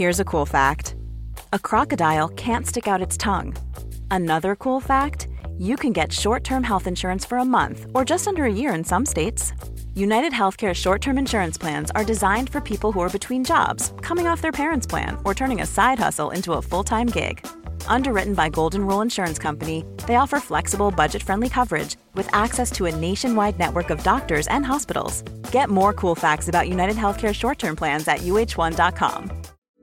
Here's a cool fact. A crocodile can't stick out its tongue. Another cool fact, you can get short-term health insurance for a month or just under a year in some states. United Healthcare short-term insurance plans are designed for people who are between jobs, coming off their parents' plan, or turning a side hustle into a full-time gig. Underwritten by Golden Rule Insurance Company, they offer flexible, budget-friendly coverage with access to a nationwide network of doctors and hospitals. Get more cool facts about United Healthcare short-term plans at uh1.com.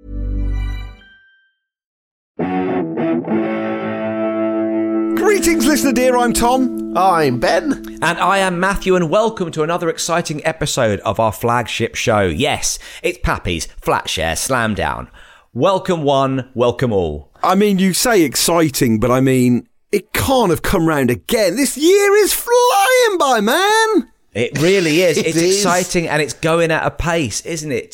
Greetings, listener dear, I'm Tom. I'm Ben. And I am Matthew, and welcome to another exciting episode of our flagship show. Yes, it's Pappy's Flatshare Slamdown. Welcome one, welcome all. I mean, you say exciting, but I mean, it can't have come round again. This year is flying by, man. It really is. It's is. exciting and it's going at a pace, isn't it?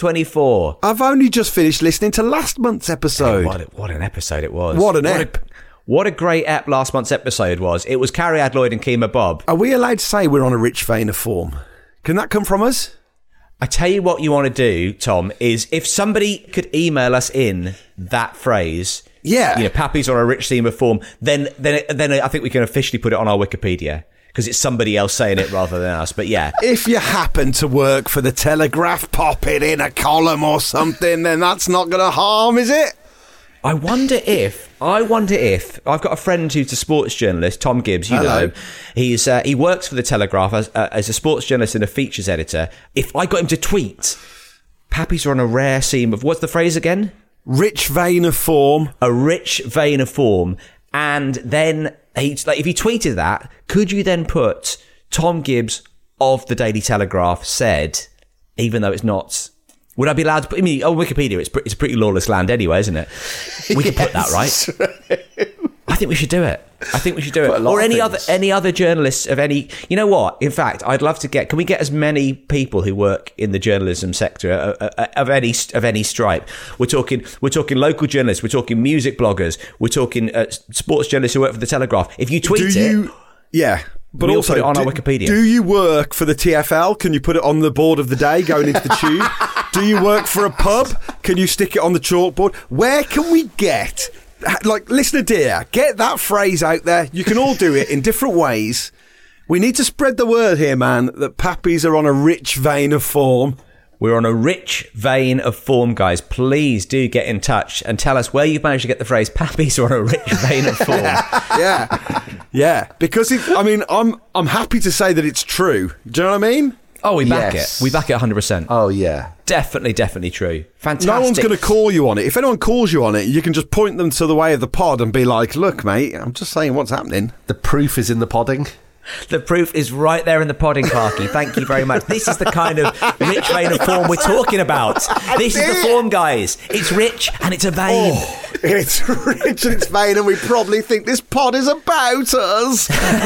2024. I've only just finished listening to last month's episode. What an episode it was. What an ep. What a great ep last month's episode was. It was Carrie Adloyd and Kemah Bob. Are we allowed to say we're on a rich vein of form? Can that come from us? I tell you what you want to do, Tom, is if somebody could email us in that phrase, Yeah. you know, Pappy's on a rich theme of form, then I think we can officially put it on our Wikipedia because it's somebody else saying it rather than us. But yeah. If you happen to work for the Telegraph, pop it in a column or something, then that's not going to harm, is it? I wonder if I've got a friend who's a sports journalist, Tom Gibbs, you Hello. know. He works for the Telegraph as a sports journalist and a features editor. If I got him to tweet, Pappies are on a rare seam of, what's the phrase again? Rich vein of form. A rich vein of form. And then if he tweeted that, could you then put Tom Gibbs of the Daily Telegraph said, even though it's not... Would I be allowed to put... I mean, on Wikipedia, it's a pretty lawless land anyway, isn't it? We could put that, right? I think we should do it. Or any other journalists of any... You know what? In fact, I'd love to get... Can we get as many people who work in the journalism sector of any stripe? We're talking local journalists. We're talking music bloggers. We're talking sports journalists who work for the Telegraph. If you tweet it... Yeah. But we'll also, put it on our Wikipedia. Do you work for the TFL? Can you put it on the board of the day going into the tube? Do you work for a pub? Can you stick it on the chalkboard? Where can we get, like, listener dear, get that phrase out there. You can all do it in different ways. We need to spread the word here, man, that Pappies are on a rich vein of form. We're on a rich vein of form, guys. Please do get in touch and tell us where you've managed to get the phrase "Pappies are on a rich vein of form." Yeah. Because I'm happy to say that it's true. Do you know what I mean? Oh, we back Yes. it. We back it 100%. Oh, yeah. Definitely true. Fantastic. No one's going to call you on it. If anyone calls you on it, you can just point them to the way of the pod and be like, "Look, mate, I'm just saying what's happening." The proof is in the podding. The proof is right there in the podding, Clarky. Thank you very much. This is the kind of rich vein of form we're talking about. This is the form, guys. It's rich and it's a vein. Oh, it's rich and it's vain, and we probably think this pod is about us.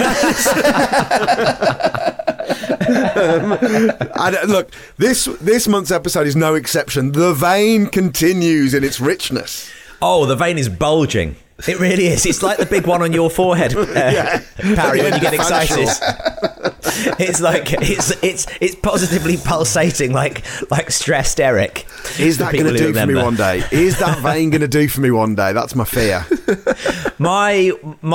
And look, this month's episode is no exception. The vein continues in its richness. Oh, the vein is bulging. It really is. It's like the big one on your forehead, Parry, when you get excited. It's like it's positively pulsating like stressed Eric. Is that going to do for me one day? Is that vein going to do for me one day? That's my fear. My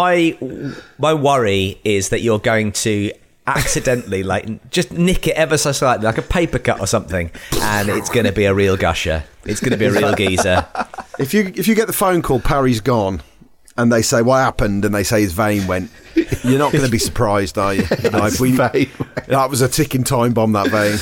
worry is that you're going to accidentally just nick it ever so slightly, like a paper cut or something, and it's going to be a real gusher. It's going to be a real geezer. If you get the phone call, Parry's gone, and they say what happened, and they say his vein went, you're not going to be surprised, are you? That was a ticking time bomb, that vein.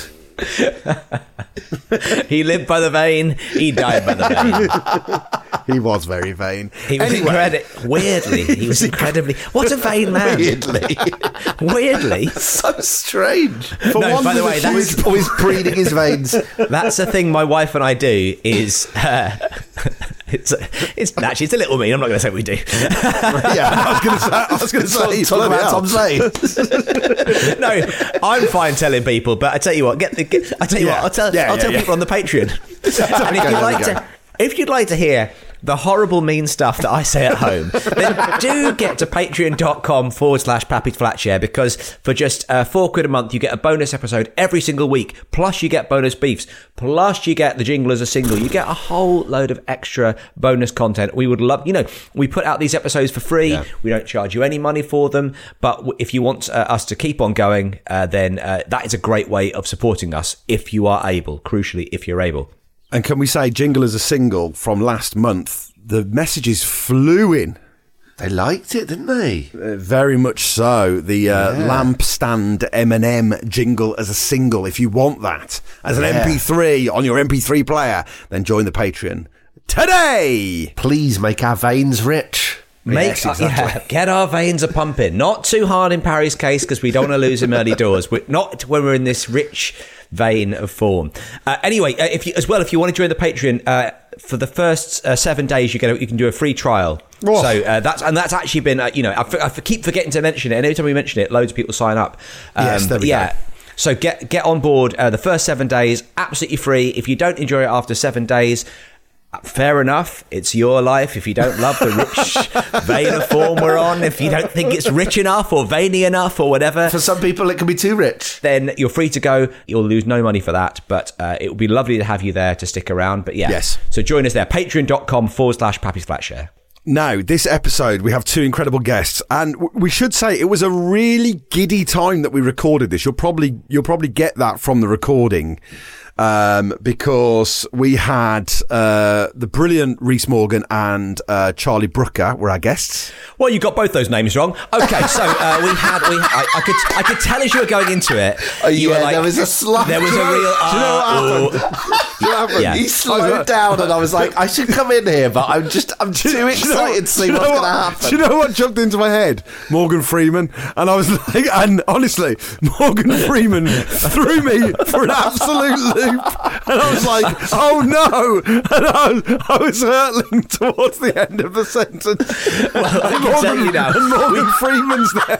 He lived by the vein, he died by the vein. He was very vain. He was weirdly, he was incredibly... What a vain man. Weirdly. So strange. By the way, that's... Always breeding his veins. That's a thing my wife and I do is... It's actually, it's a little mean. I'm not going to say what we do. Yeah, I was going to say talk about Tom's vein. No, I'm fine telling people, but I tell you what, I'll tell people on the Patreon. And if you'd like to hear the horrible mean stuff that I say at home, then do get to patreon.com/Pappy's Flatshare, because for just £4 a month, you get a bonus episode every single week. Plus, you get bonus beefs. Plus, you get the jingle as a single. You get a whole load of extra bonus content. We would love, we put out these episodes for free. Yeah. We don't charge you any money for them. But if you want us to keep on going, then that is a great way of supporting us if you are able. Crucially, if you're able. And can we say, jingle as a single from last month, the messages flew in. They liked it, didn't they? Very much so. The lampstand M&M jingle as a single. If you want that as an MP3 on your MP3 player, then join the Patreon today. Please make our veins rich. Get our veins a pumping. Not too hard in Parry's case, because we don't want to lose him early doors. Not when we're in this rich vein of form. Anyway, if you want to join the Patreon, for the first 7 days, you can do a free trial. Oh. So that's actually been I keep forgetting to mention it, and every time we mention it, loads of people sign up. Yes, there we go. So get on board. The first 7 days, absolutely free. If you don't enjoy it after 7 days, fair enough, it's your life. If you don't love the rich vein of form we're on, if you don't think it's rich enough or veiny enough or whatever, for some people it can be too rich, then you're free to go. You'll lose no money for that, but it would be lovely to have you there to stick around. But so join us there, patreon.com/Pappy's Flatshare. Now, this episode, we have 2 incredible guests, and we should say it was a really giddy time that we recorded this. You'll probably get that from the recording. Because we had the brilliant Rhys Morgan and Charlie Brooker were our guests. Well, you got both those names wrong. Okay, so I could tell as you were going into it. You were like, there was a slide. There was a real. He slowed down, and I was like, I should come in here, but I'm too excited to see what's going to happen. Do you know what jumped into my head? Morgan Freeman, and I was like, and honestly, Morgan Freeman threw me for an absolute loop. And I was like, oh no! And I was hurtling towards the end of the sentence. Well, I can tell you now. And Morgan Freeman's there.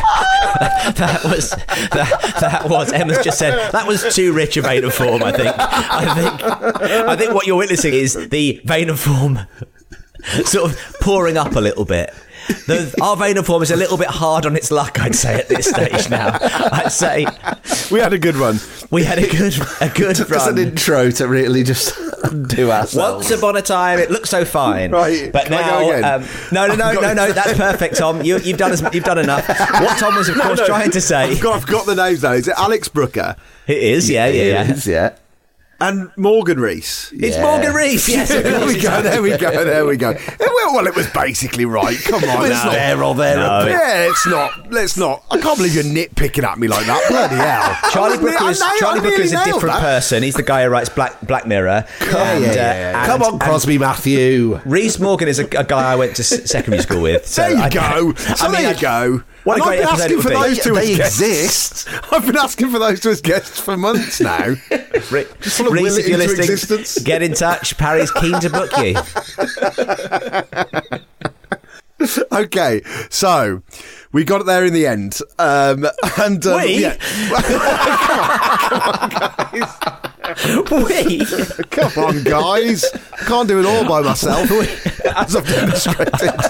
That was Emma's just said, that was too rich a vein of form, I think what you're witnessing is the vein of form sort of pouring up a little bit. Our vein of form is a little bit hard on its luck, I'd say, at this stage now. I'd say we had a good one. We had a good Took run. us an intro to really just do ourselves. Once upon a time, it looked so fine. Right, but now, no, that's perfect, Tom. You've done enough. What Tom was, of course, trying to say. I've got the names now. Is it Alex Brooker? It is, yeah. It is, yeah. And Morgan Rhys. It's Morgan Rhys, yes. There we go. Well, it was basically right. Come on, it's not there or there. No, let's not. I can't believe you're nitpicking at me like that. Bloody hell. Charlie Brooker is a different person. He's the guy who writes Black Mirror. Come on, Crosby Matthew. Rhys Morgan is a guy I went to secondary school with. So there you go. What a great episode it would be. They exist. I've been asking for those 2 as guests for months now. Rhys, if you're listening, get in touch. Parry's keen to book you. Okay, so we got it there in the end. Come on, guys. I can't do it all by myself, as I've demonstrated.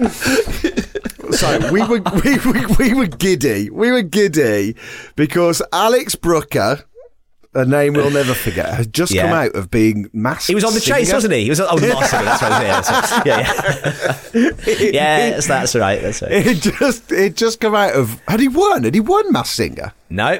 So we were giddy. We were giddy because Alex Brooker, a name we'll never forget, has just come out of being Masked He was on the Singer. Chase, wasn't he? He was on the Masked Singer. That's right. Yes, that's right. That's right. It just come out of. Had he won? Had he won Masked Singer? No.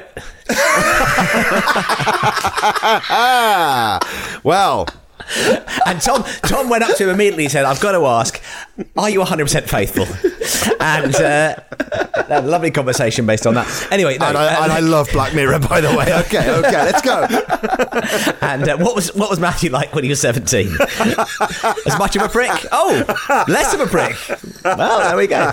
Well. And Tom went up to him immediately and said, I've got to ask, are you 100% faithful? And had a lovely conversation based on that. Anyway, and I love Black Mirror, by the way. Okay, let's go. And what was Matthew like when he was 17? As much of a prick? Oh, less of a prick. Well, there we go.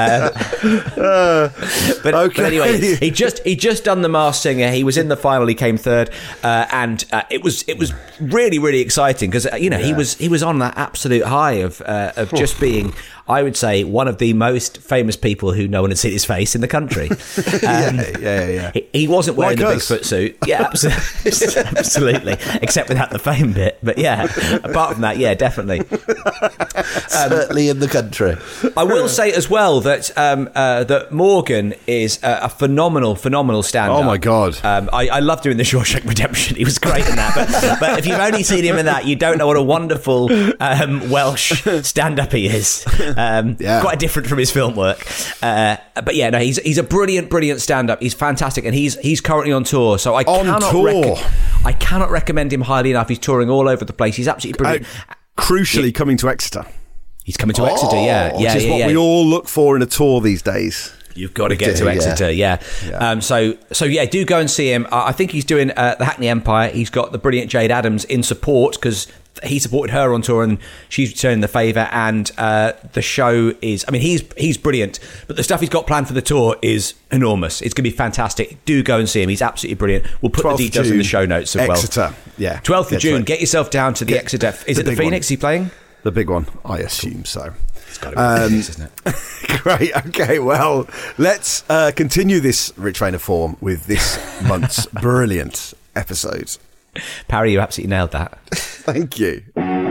But anyway, he just done the Masked Singer. He was in the final. He came third, and it was really, really exciting because he was on that absolute high of just being, I would say, one of the most famous people who no one had seen his face in the country. Yeah. He wasn't wearing Like the us. Bigfoot suit. Yeah, absolutely. Except without the fame bit. But yeah, apart from that, yeah, definitely. Certainly in the country. I will say as well that that Morgan is a phenomenal stand-up. Oh, my God. I love doing the Shawshank Redemption. He was great in that. But if you've only seen him in that, you don't know what a wonderful Welsh stand-up he is. Quite different from his film work. But yeah, no, he's a brilliant stand-up. He's fantastic, and he's currently on tour. So I cannot recommend him highly enough. He's touring all over the place. He's absolutely brilliant. Crucially, coming to Exeter. He's coming to Exeter, Which is what we all look for in a tour these days. You've got to get to Exeter, yeah. So yeah, do go and see him. I think he's doing the Hackney Empire. He's got the brilliant Jade Adams in support because he supported her on tour and she's returning the favour. And the show is, I mean, he's brilliant, but the stuff he's got planned for the tour is enormous. It's going to be fantastic. Do go and see him. He's absolutely brilliant. We'll put the details in the show notes as well. Exeter, yeah. 12th of June. Get yourself down to the Exeter. Is it the Phoenix he's playing? The big one, I assume so. It's got to be the Phoenix, isn't it? Great. Okay. Well, let's continue this rich vein of form with this month's brilliant episode. Parry, you absolutely nailed that. Thank you.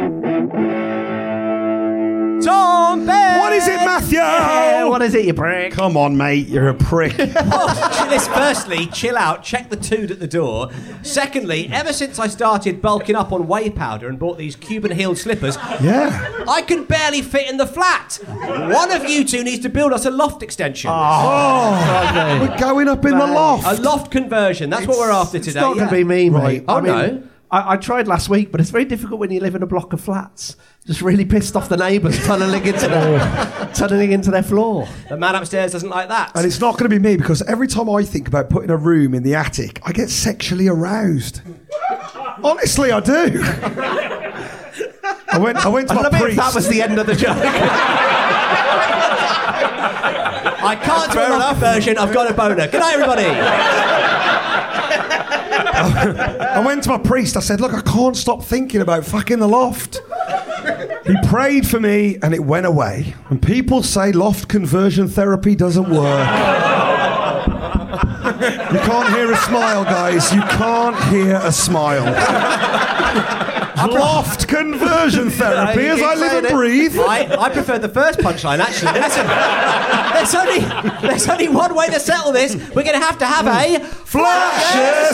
Tom Bear! What is it, Matthew? Yeah, what is it, you prick? Come on, mate. You're a prick. Firstly, chill out, check the tood at the door. Secondly, ever since I started bulking up on whey powder and bought these Cuban-heeled slippers, I can barely fit in the flat. One of you two needs to build us a loft extension. We're going up in the loft. A loft conversion, that's what we're after today. It's not going to be me, mate. Oh, no? I tried last week, but it's very difficult when you live in a block of flats. Just really pissed off the neighbours tunneling into their floor. The man upstairs doesn't like that. And it's not going to be me because every time I think about putting a room in the attic, I get sexually aroused. Honestly, I do. I went to my priest. If that was the end of the joke. I can't do a loft version. I've got a boner. Good night, everybody. I went to my priest. I said, look, I can't stop thinking about fucking the loft. He prayed for me and it went away. And people say loft conversion therapy doesn't work. You can't hear a smile, guys. You can't hear a smile. Loft conversion therapy as I live and breathe. I prefer the first punchline, actually. Listen, there's only one way to settle this. We're going to have a Flashes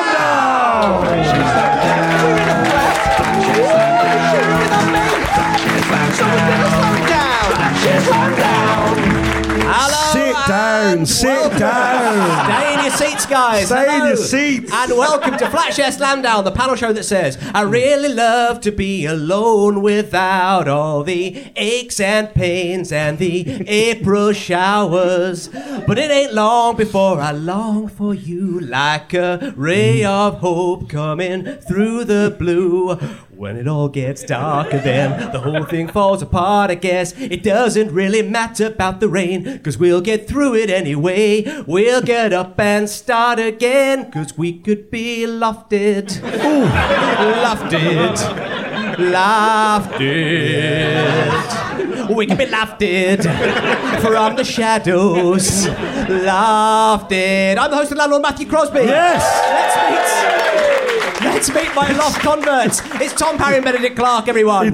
Sit down. Stay in your seats, guys. Stay in your seats. And welcome to Flatshare Slam Down, the panel show that says, I really love to be alone without all the aches and pains and the April showers. But it ain't long before I long for you like a ray of hope coming through the blue. When it all gets darker, then the whole thing falls apart, I guess. It doesn't really matter about the rain, 'cause we'll get through it anyway. We'll get up and start again, 'cause we could be lofted. Ooh. Lofted. Lofted. We can be lofted from the shadows. Lofted. I'm the host of Landlord Matthew Crosby. Yes. Let's meet my loft converts. It's Tom Parry and Benedict Clark, everyone.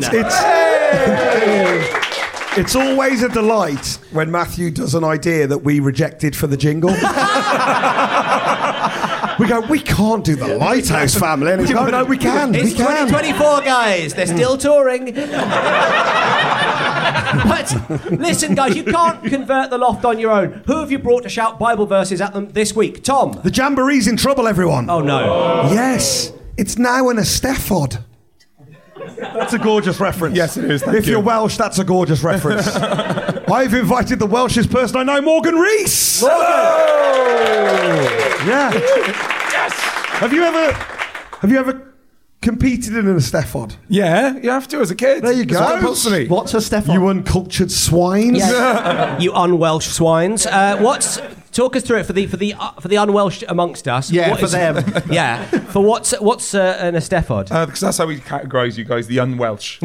It's always a delight when Matthew does an idea that we rejected for the jingle. We go, we can't do the Lighthouse Family. And he's no, we can. It's 2024, guys. They're still touring. But listen, guys, you can't convert the loft on your own. Who have you brought to shout Bible verses at them this week? Tom. The Jamboree's in trouble, everyone. Oh, no. Yes. It's now an Eisteddfod. That's a gorgeous reference. Yes, it is. If you're Welsh, that's a gorgeous reference. I've invited the Welshest person I know, Morgan Rees. Morgan. Yeah. Yes. Have you ever competed in an Eisteddfod? Yeah, you have to as a kid. There you go. What's a Eisteddfod? You uncultured swines. Yes. You un-Welsh swines. Talk us through it for the unwelsh amongst us. Yeah, What for is- them. Yeah, for what's an Eisteddfod? Because that's how we categorise you guys, the unwelsh.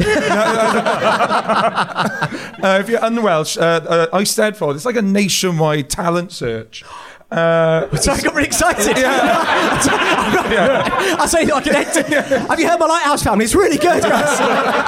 If you're unwelsh, Eisteddfod, it's like a nationwide talent search. So I got really excited. I say like an actor. Have you heard my Lighthouse Family? It's really good, guys.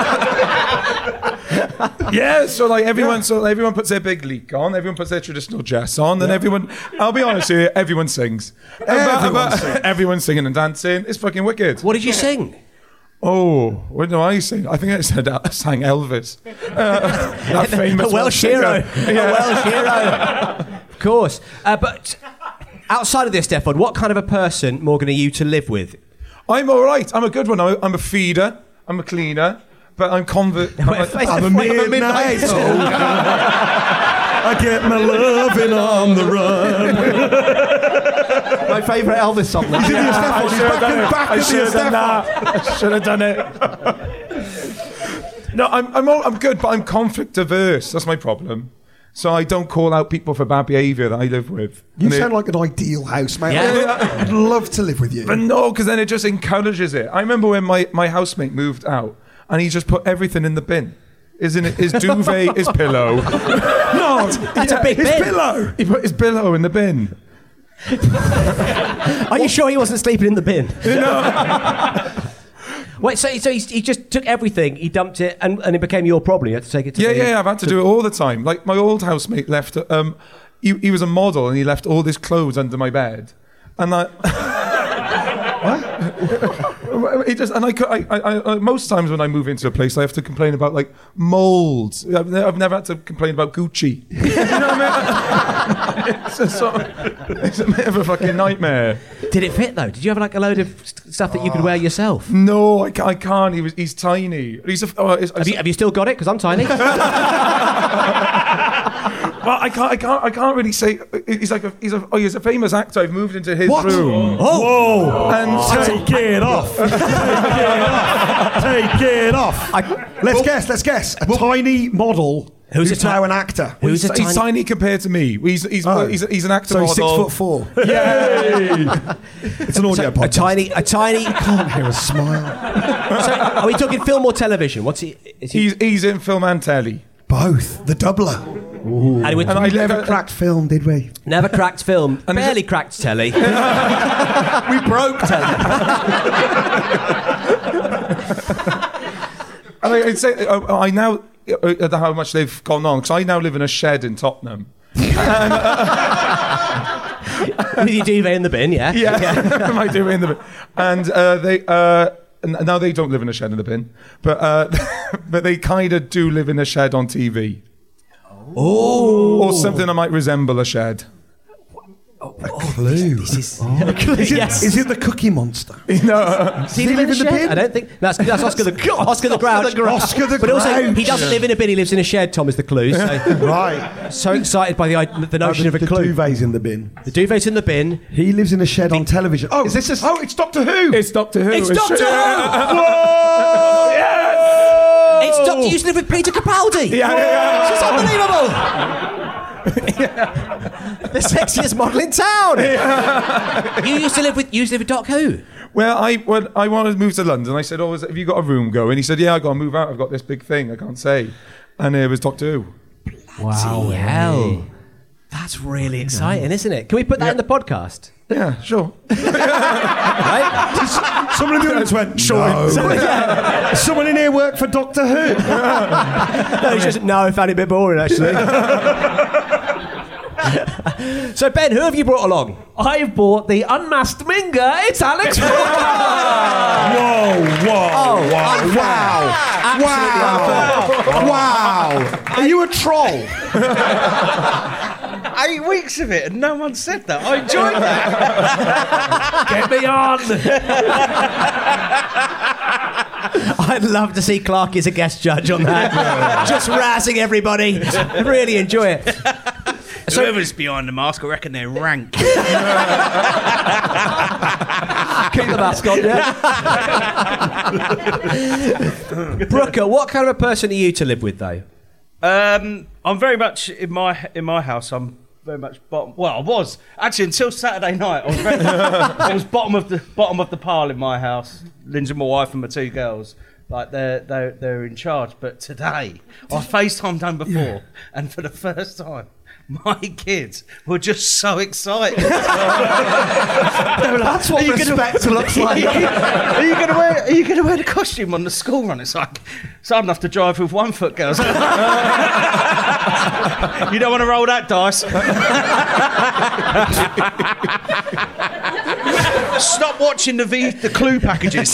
Yeah, so like everyone puts their big leek on, everyone puts their traditional dress on, and everyone, I'll be honest with you, everyone sings. Everyone's singing and dancing. It's fucking wicked. What did you sing? Oh, what do I sing? I think I sang Elvis. That famous A Welsh hero. singer. A Welsh hero. Of course. But outside of this, Eisteddfod, what kind of a person, Morgan, are you to live with? I'm all right. I'm a good one. I'm a feeder. I'm a cleaner. But I'm I'm a midnight soldier. I get my loving on the run. My favourite Elvis song. He's in the Eisteddfod. He's back I in the should have done Eisteddfod. that. I should have done it. No, I'm good, but I'm conflict averse. That's my problem. So I don't call out people for bad behaviour that I live with. You sound like an ideal housemate. Yeah. I'd love to live with you. But no, because then it just encourages it. I remember when my housemate moved out and he just put everything in the bin. His duvet, his pillow. No, That's a big His bin. pillow. he put his pillow in the bin. Are you sure he wasn't sleeping in the bin? Wait, so he just took everything, he dumped it, and it became your problem. You had to take it to Yeah, I've had to do it all the time. Like my old housemate left. He was a model and he left all his clothes under my bed, and I. He just and I most times when I move into a place I have to complain about like molds. I've never had to complain about Gucci. You know what I mean? It's a bit of a fucking nightmare. Did it fit though? Did you have like a load of stuff that you could wear yourself? No, I can't. He's tiny. Have you still got it? Because I'm tiny. Well, I can't really say. He's a famous actor. I've moved into his room. Whoa! And Take it off. Take it off. Let's guess. A tiny model who's now an actor. Who's a he's tiny compared to me. He's an actor So he's model. 6'4". Yay! It's an audio podcast. a tiny. I can't hear a smile. So, are we talking film or television? What's he? Is he? He's in film and telly. Both. The doubler. And And I Never cracked film, did we? never cracked film. Barely cracked telly. We broke telly. And I'd say I now how much they've gone on because I now live in a shed in Tottenham. With your duvet in the bin, yeah. Yeah, I do in the bin. And now they don't live in a shed in the bin, but they kind of do live in a shed on TV. Oh. Or something that might resemble a shed. Clue. Yes. Is it the Cookie Monster? No. Does he live in a shed? I don't think that's Oscar the Grouch. Oscar the But also, Grouch. he doesn't live in a bin. He lives in a shed. Tom is the clue. So, Right. so excited by the notion of a the clue. duvet's in the bin. The duvet's in the bin. He lives in a shed on television. Oh, Is this a... oh, it's Doctor Who. It's Doctor Who. It's Doctor Who. Whoa! Yes! It's Doctor. You used to live with Peter Capaldi. Yeah. It's unbelievable. The sexiest model in town. You used to live with Doc Who. Well, when I wanted to move to London, I said, "Oh, have you got a room going?" He said, "Yeah, I got to move out. I've got this big thing I can't say," and it was Doctor Who. Wow, hell, that's really exciting, isn't it? Can we put that in the podcast? Yeah, sure. Right? Someone in the audience went, no. Someone in here worked for Doctor Who. No, I found it a bit boring actually. So Ben, who have you brought along? I've bought the Unmasked Minger. It's Alex Walker. Whoa. Wow. Are you a troll? 8 weeks of it and no one said that. I enjoyed that. Get me on. I'd love to see Clark as a guest judge on that. Just razzing everybody. Really enjoy it. Whoever's behind the mask, I reckon they're rank. Keep the mask on, yeah. Brooker, what kind of a person are you to live with, though? I'm very much in my house. I'm very much bottom. Well, I was actually until Saturday night. I was bottom of the pile in my house. Lindsay, my wife, and my 2 girls. Like they're in charge. But today, I FaceTimed home before, and for the first time, my kids were just so excited. That's what respect looks like. Are you going to wear the costume on the school run? It's like, it's hard enough to drive with 1 foot, girls. You don't want to roll that dice. Stop watching the Clue packages.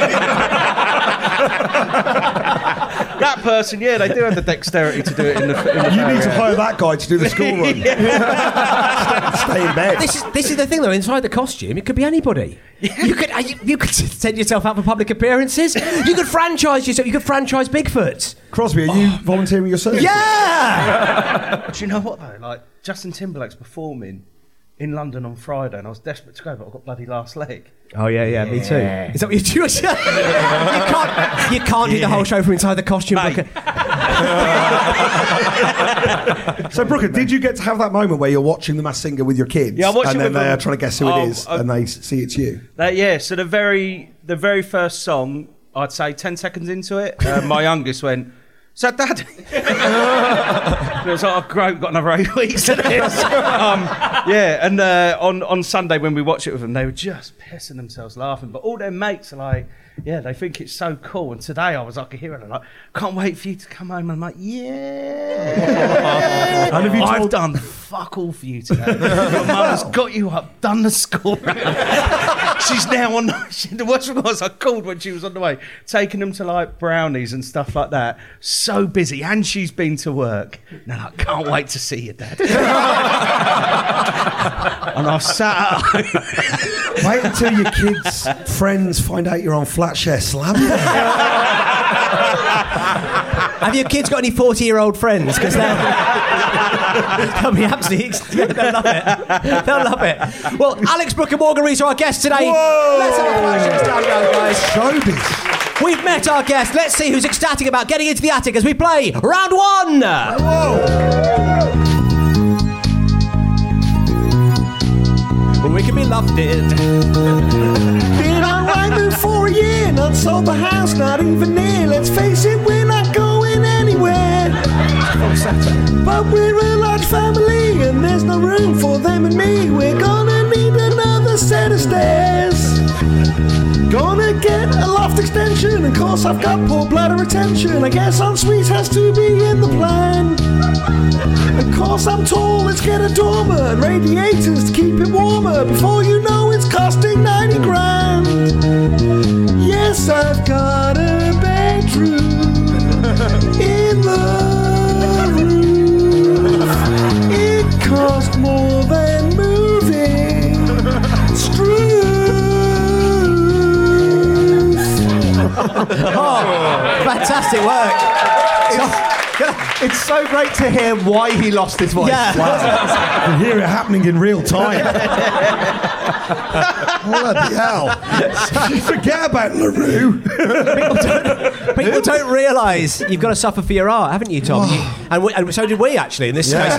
That person, they do have the dexterity to do it in the You need to hire that guy to do the school run. Stay in bed. This is the thing, though. Inside the costume, it could be anybody. You could send yourself out for public appearances. You could franchise yourself. You could franchise Bigfoot. Crosby, are you volunteering your service? Yeah! Do you know what, though? Like, Justin Timberlake's performing in London on Friday, and I was desperate to go, but I've got bloody last leg. Oh, yeah, me too. Is that what you do? You can't do the whole show from inside the costume. So, Brooker, did you get to have that moment where you're watching The Masked Singer with your kids? Yeah, I watched and it then with they're them. trying to guess who it is, and they see it's you. So the very first song, I'd say 10 seconds into it, my youngest went, "Is that Daddy?" It was like, "Oh, great, got another 8 weeks of this." And on Sunday when we watched it with them, they were just pissing themselves laughing. But all their mates are like, they think it's so cool. And today I was like a hero. They're like, "Can't wait for you to come home." And I'm like, "Yeah." And have you I've done fuck all for you today. Your mum's got you up, done the school run. She's now on. The worst thing was I called when she was on the way, taking them to like brownies and stuff like that. So busy, and she's been to work. And I can't wait to see you, Dad. And I sat at home. Wait until your kids' friends find out you're on Flatshare Slam. Have your kids got any 40-year-old friends? Because they'll be absolutely... They'll love it. They'll love it. Well, Alex, Brooker, Morgan Rees are our guests today. Whoa! Let's have a Flatshare Slam down, guys. Showbiz. We've met our guest. Let's see who's ecstatic about getting into the attic as we play round 1. We can be loved it. Been on right move for a year, not sold the house, not even near. Let's face it, we're not going anywhere. But we're a large family, and there's no room for them and me. We're gonna need another set of stairs. Gonna get a loft extension, of course I've got poor bladder retention. I guess ensuite has to be in the plan. Of course I'm tall, let's get a dormer and radiators to keep it warmer. Before you know it's costing 90 grand. Yes, I've got a bedroom in the roof. It cost more than moving Struth. Fantastic work. It's so great to hear why he lost his voice. Yeah. Wow. I can hear it happening in real time. Bloody hell. You forget about LaRue. People don't realise you've got to suffer for your art, haven't you, Tom? And so did we, actually, in this case.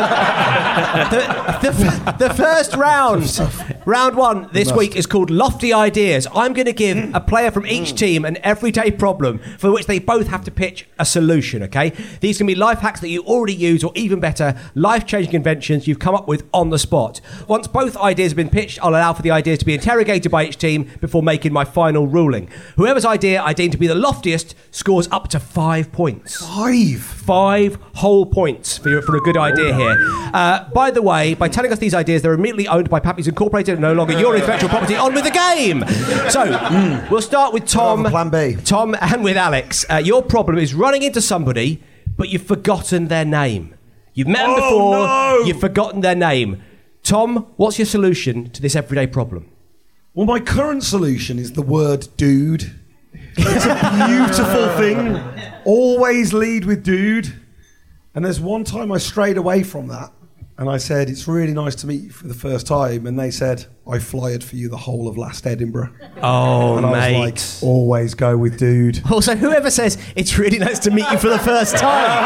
The first round, round 1 this week, is called Lofty Ideas. I'm going to give a player from each team an everyday problem for which they both have to pitch a solution, okay? These can be life hacks that you already use, or even better, life-changing inventions you've come up with on the spot. Once both ideas have been pitched, I'll allow for the ideas to be interrogated by each team before making my final ruling. Whoever's idea I deem to be the loftiest scores up to 5 points. 5 whole points for a good idea here. By the way, by telling us these ideas, they're immediately owned by Pappy's Incorporated and no longer your intellectual property. On with the game! So, we'll start with Tom. Plan B. Tom and with Alex. Your problem is running into somebody, but you've forgotten their name. You've met them before, you've forgotten their name. Tom, what's your solution to this everyday problem? Well, my current solution is the word dude. It's a beautiful thing. Always lead with dude. And there's one time I strayed away from that. And I said, it's really nice to meet you for the first time. And they said, I flyed for you the whole of last Edinburgh. Oh, and I mate. was like, always go with dude. Also, whoever says, it's really nice to meet you for the first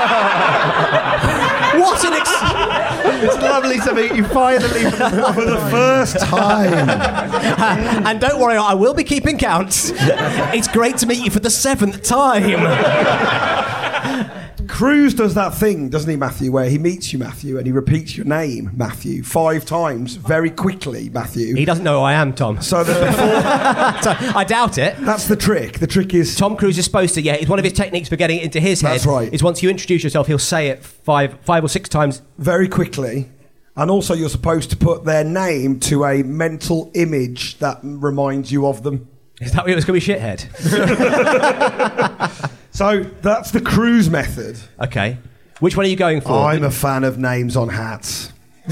time. What an It's lovely to meet you finally for the first time. And don't worry, I will be keeping count. It's great to meet you for the 7th time. Cruise does that thing, doesn't he, Matthew, where he meets you, Matthew, and he repeats your name, Matthew, 5 times very quickly, Matthew. He doesn't know who I am, Tom. So that before... So, I doubt it. That's the trick. The trick is... Tom Cruise is supposed to, it's one of his techniques for getting it into his head. That's right. Is once you introduce yourself, he'll say it five or six times. Very quickly. And also you're supposed to put their name to a mental image that reminds you of them. Is that what it was going to be, shithead? So that's the Cruise method. Okay. Which one are you going for? I'm a fan of names on hats.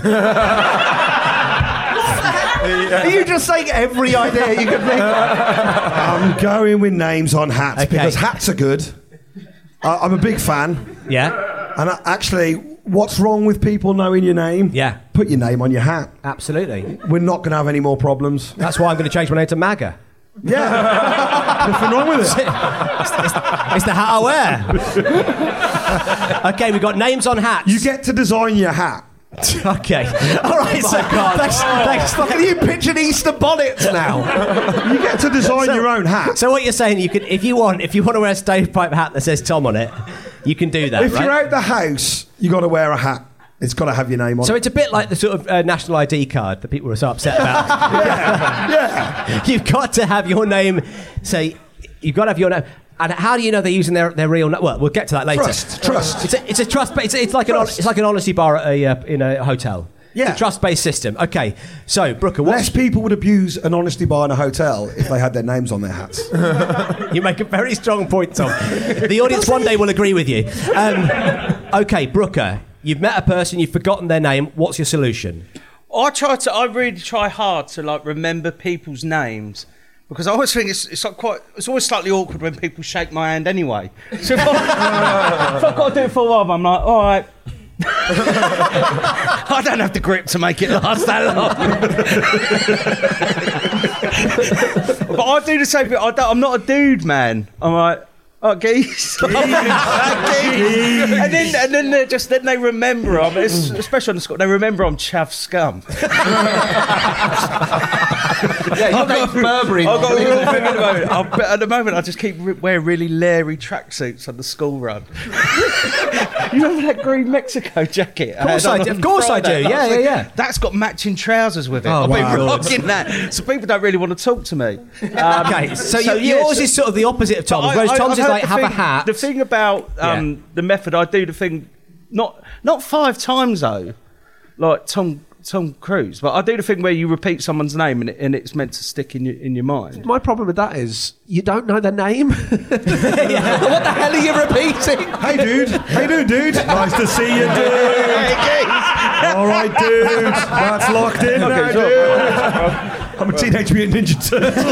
Are you just saying every idea you can think? I'm going with names on hats Okay. because hats are good. I'm a big fan. Yeah. And actually, what's wrong with people knowing your name? Yeah. Put your name on your hat. Absolutely. We're not going to have any more problems. That's why I'm going to change my name to MAGA. Yeah. Nothing wrong with it. It's the hat I wear. Okay, we've got names on hats. You get to design your hat. Okay. All right. Thanks. Look at you pitching Easter bonnets now. You get to design your own hat. So what you're saying, you could, if you want to wear a stovepipe hat that says Tom on it, you can do that. If right? you're out the house, you got to wear a hat. It's got to have your name on So it. it's a bit like the sort of national ID card that people were so upset about. Yeah. You've got to have your name. Say, you've got to have your name. And how do you know they're using their real name? Well, we'll get to that later. Trust. It's a trust, but it's like an honesty bar at in a hotel. Yeah. It's a trust-based system. Okay, so Brooker, Less people would abuse an honesty bar in a hotel if they had their names on their hats. You make a very strong point, Tom. The audience one day will agree with you. Okay, Brooker, you've met a person, you've forgotten their name. What's your solution? I really try hard to remember people's names. Because I always think it's always slightly awkward when people shake my hand anyway. So if I've got to do it for a while, I'm like, all right. I don't have the grip to make it last that long. But I do the same thing. I'm not a dude, man. I'm like, oh, geese. And then they remember especially on the Scot, they remember I'm chav scum. Yeah, you're like Burberry. I've got a little thing at the moment. I just keep wearing really leery tracksuits on the school run. You remember that green Mexico jacket? Of course I do. Yeah. That's got matching trousers with it. Oh, I've my been Lord. rocking that. So people don't really want to talk to me. Okay, so yours is sort of the opposite of Tom's. Whereas Tom's is like, have a hat. The thing about the method, I do the thing, not 5 times though, like Tom Cruise, but I do the thing where you repeat someone's name and it's meant to stick in your mind. My problem with that is you don't know their name. What the hell are you repeating? Hey, dude. How you doing, dude? Nice to see you, dude. All right, dude. That's locked in now, dude. I'm a Teenage Mutant Ninja Turtle.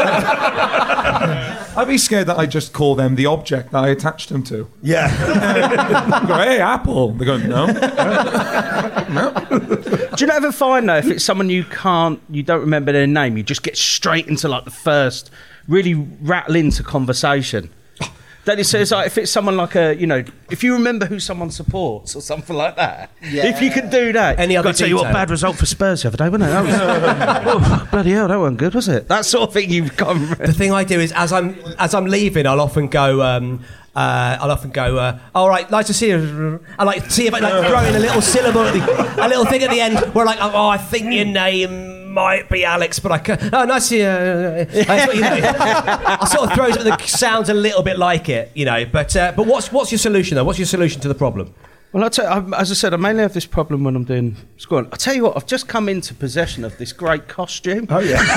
I'd be scared that I just call them the object that I attached them to. Yeah. I go, hey, Apple. They go, no. No. Do you ever find though, if it's someone you don't remember their name, you just get straight into the first, really rattle into conversation? That is, like, if it's someone if you remember who someone supports or something like that, if you can do that. Any other Got to tell you what, detail? bad result for Spurs the other day, wasn't it? That was, bloody hell, that wasn't good, was it? That sort of thing you've got. The thing I do is, as I'm leaving, I'll often go. All right, nice to see you. I like see if I throw in a little syllable, a little thing at the end where I think your name might be Alex, but I can. Oh, nice to see you. I sort of throw something that sounds a little bit like it, But what's your solution though? What's your solution to the problem? Well, I'll tell you, as I said, I mainly have this problem when I'm doing school. I'll tell you what, I've just come into possession of this great costume. Oh, yeah.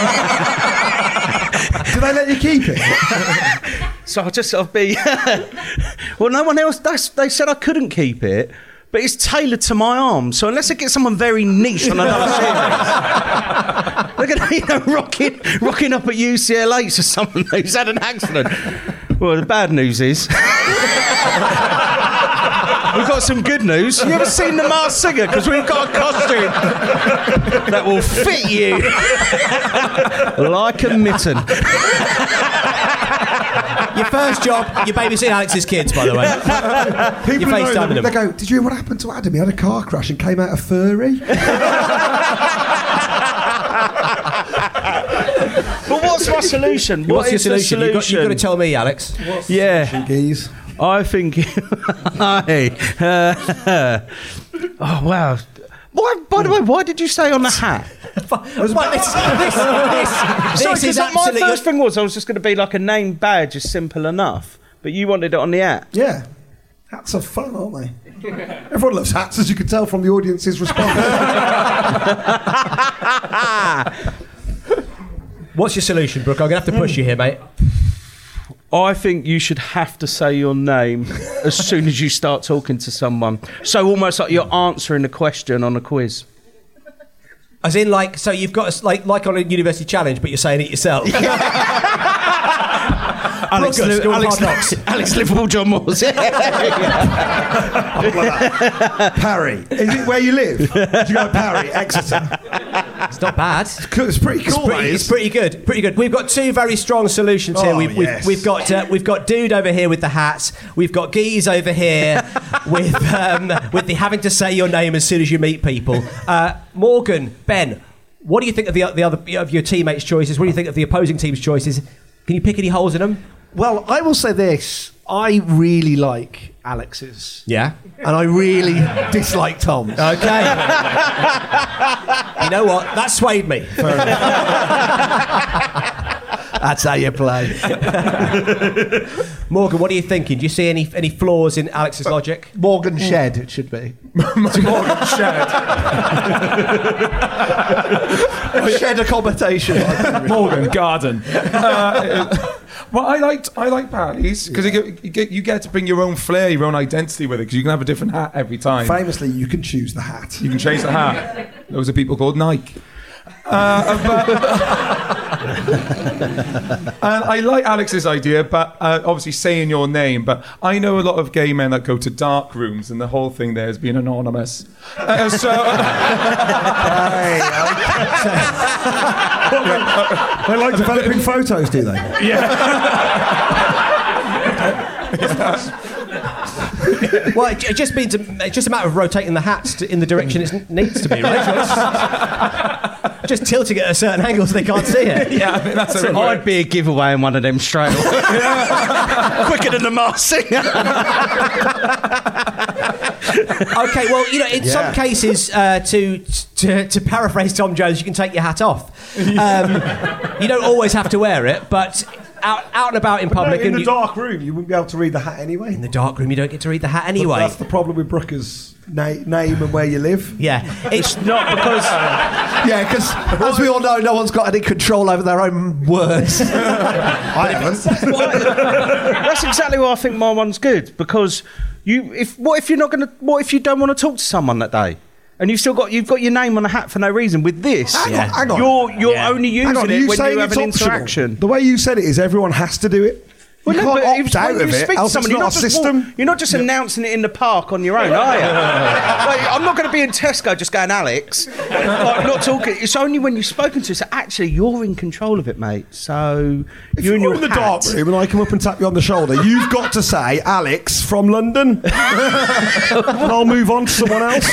Did they let you keep it? So I'll just sort of be... Well, no one else... They said I couldn't keep it, but it's tailored to my arm. So unless I get someone very niche on another series, they're going to rocking up at UCLH or someone who's had an accident. Well, the bad news is... we've got some good news. You ever seen The Masked Singer? Because we've got a costume that will fit you like a mitten. Your first job, you babysit Alex's kids, by the way. People You know FaceTime them, them. they go, did you hear what happened to Adam? He had a car crash and came out a furry. But what's my solution? What's your is the solution? You've got to tell me, Alex. Geese. I think. Oh wow! By the way, why did you say on the hat? This Sorry, is because my absolutely. first thing was I was just going to be like a name badge, is simple enough. But you wanted it on the hat. Yeah. Hats are fun, aren't they? Everyone loves hats, as you can tell from the audience's response. What's your solution, Brooke? I'm going to have to push you here, mate. I think you should have to say your name as soon as you start talking to someone. So almost like you're answering a question on a quiz. As in, like, so you've got, like on a university challenge, but you're saying it yourself. Alex Liverpool, John Moores. Parry. Is it where you live? Do you go to Parry, Exeter? It's not bad. It's pretty cool. It's pretty good. Pretty good. We've got two very strong solutions here. Oh, yes. We've got Dude over here with the hats. We've got Geese over here with the having to say your name as soon as you meet people. Morgan, Ben, what do you think of the other of your teammates' choices? What do you think of the opposing team's choices? Can you pick any holes in them? Well, I will say this. I really like Alex's. Yeah. And I really dislike Tom's. Okay. You know what? That swayed me. That's how you play. Morgan, what are you thinking? Do you see any flaws in Alex's logic? Morgan Shed, it should be. Morgan Shed. Shed accommodation. Morgan Garden. Well, I like parties because you get to bring your own flair, your own identity with it, because you can have a different hat every time. Famously, you can choose the hat. You can change the hat. Those are people called Nike. And I like Alex's idea, but obviously saying your name. But I know a lot of gay men that go to dark rooms, and the whole thing there is being anonymous. They like developing photos, do they? Well, it just means it's just a matter of rotating the hats in the direction it needs to be, right? Just tilting it at a certain angle so they can't see it. Yeah, I think that's it. I'd be a giveaway in one of them straight away. Quicker than the Masked Singer. Okay, well, in some cases, to paraphrase Tom Jones, you can take your hat off. You don't always have to wear it, but out and about in public. In the dark room, you wouldn't be able to read the hat anyway. In the dark room, you don't get to read the hat anyway. But that's the problem with Brooker's name and where you live. Yeah, It's not because... Because as we all know, no one's got any control over their own words. I haven't. That's exactly why I think my one's good, because what if you don't want to talk to someone that day? And you've got your name on a hat for no reason. With this, Hang on. you're only using it when you have an interaction. The way you said it is everyone has to do it. You can't opt out of it, else it's not a system. You're not just announcing it in the park on your own, are you? I'm not going to be in Tesco just going, Alex, not talking. It's only when you've spoken to us that actually you're in control of it, mate. So If you're in the dark room and I come up and tap you on the shoulder, you've got to say, Alex from London. And I'll move on to someone else.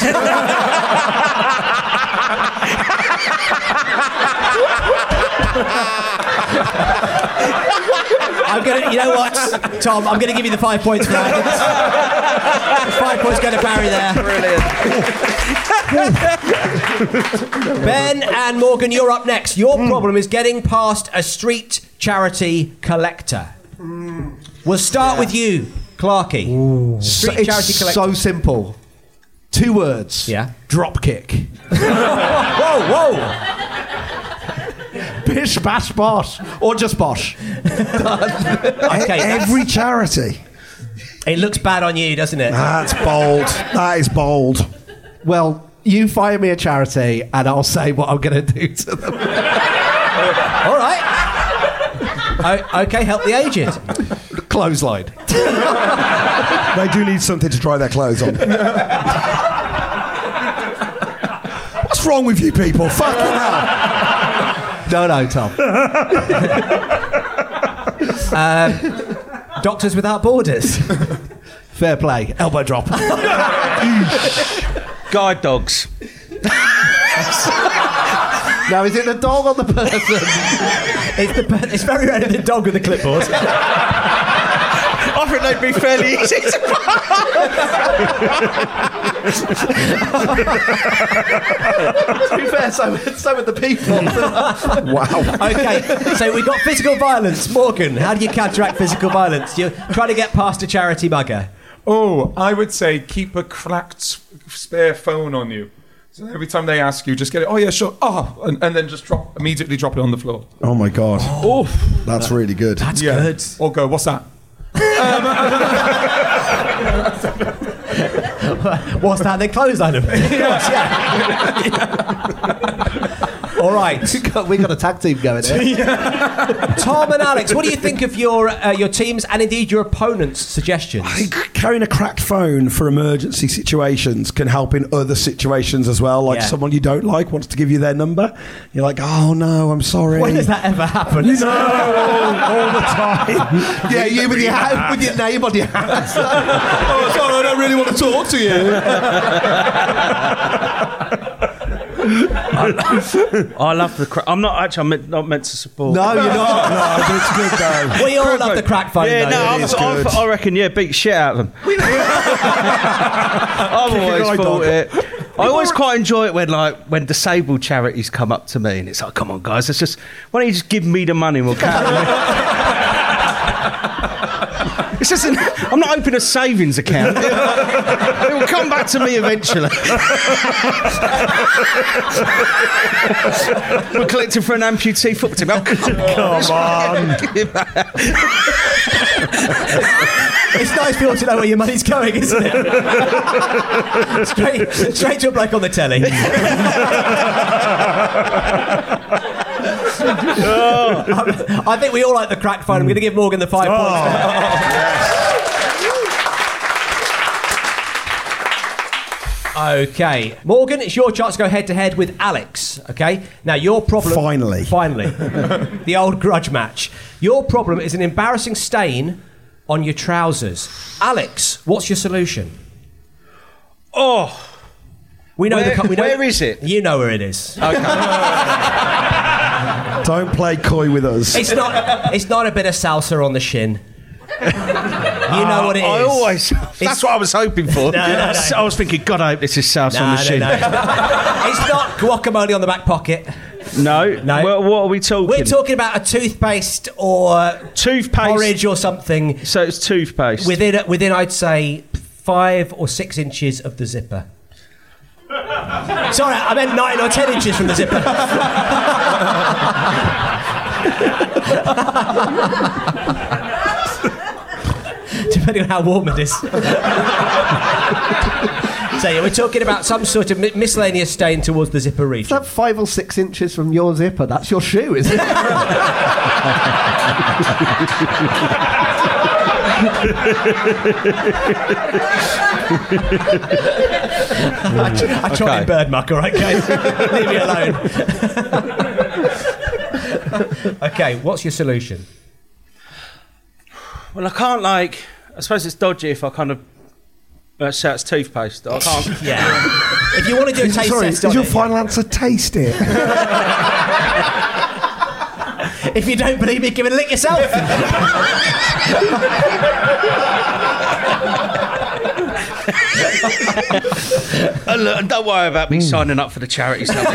You know what, Tom? I'm going to give you the 5 points for that. 5 points going to Barry there. Ben and Morgan, you're up next. Your problem is getting past a street charity collector. We'll start with you, Clarky. Street charity It's collector. so simple. 2 words. Yeah. Drop kick. Whoa! Bish, bash, bosh. Or just bosh. Okay, Every charity. it looks bad on you, doesn't it? That's bold. That is bold. Well, you find me a charity and I'll say what I'm going to do to them. All right. Okay, help the aged. Clothesline. They do need something to dry their clothes on. What's wrong with you people? Fucking hell. No, Tom. Doctors Without Borders. Fair play. Elbow drop. Guide dogs. Now, is it the dog or the person? It's very rare the dog with the clipboard. I think they'd be fairly easy to To be fair, so with the people. Wow. Okay, so we've got physical violence. Morgan, how do you counteract physical violence? You're trying to get past a charity mugger. Oh, I would say keep a cracked spare phone on you. So every time they ask you, just get it. Oh yeah, sure. Oh, and then just immediately drop it on the floor. Oh my God. Oh, That's really good. That's good. Or go. What's that? What's that? They closed on him. All right. We got a tag team going here. Tom and Alex, what do you think of your teams and indeed your opponents' suggestions? I think carrying a cracked phone for emergency situations can help in other situations as well. Like someone you don't like wants to give you their number. You're like, oh no, I'm sorry. When does that ever happen? No, all the time. Yeah, you with your name on your hands. Oh, sorry, I don't really want to talk to you. I love the crack. I'm not meant to support. No, you're not. No, but it's good though. We all love the crack phone, Yeah, though. I reckon, beat shit out of them. I've always thought it. I always quite enjoy it when disabled charities come up to me and it's like, come on guys, why don't you just give me the money and we'll count It's just I'm not opening a savings account. It will come back to me eventually. We're collecting for an amputee football team. Come on. It's nice for you to know where your money's going, isn't it? straight to a bloke on the telly. I think we all like the crack phone. I'm going to give Morgan the 5 points. Okay, Morgan, it's your chance to go head to head with Alex. Okay, now your problem. Finally, the old grudge match. Your problem is an embarrassing stain on your trousers. Alex, what's your solution? Oh, we know where is it? You know where it is. Okay. Don't play coy with us. It's not a bit of salsa on the shin. You know what it is. That's what I was hoping for. No. I was thinking, God, I hope this is salsa on the shin. No. It's not guacamole on the back pocket. No. Well, what are we talking? We're talking about a toothpaste or porridge or something. So it's toothpaste. Within I'd say 5 or 6 inches of the zipper. Sorry, I meant 9 or 10 inches from the zipper. Depending on how warm it is. So yeah, we're talking about some sort of miscellaneous stain towards the zipper region. Is that 5 or 6 inches from your zipper? That's your shoe, isn't it? I tried in bird muck, all right, guys? Leave me alone. Okay, what's your solution? Well, I can't I suppose it's dodgy if I kind of say it's toothpaste. I can't. Yeah. If you want to do a taste test on is your it, final answer taste it? if you don't believe me, give it a lick yourself. Look, don't worry about me signing up for the charity stuff.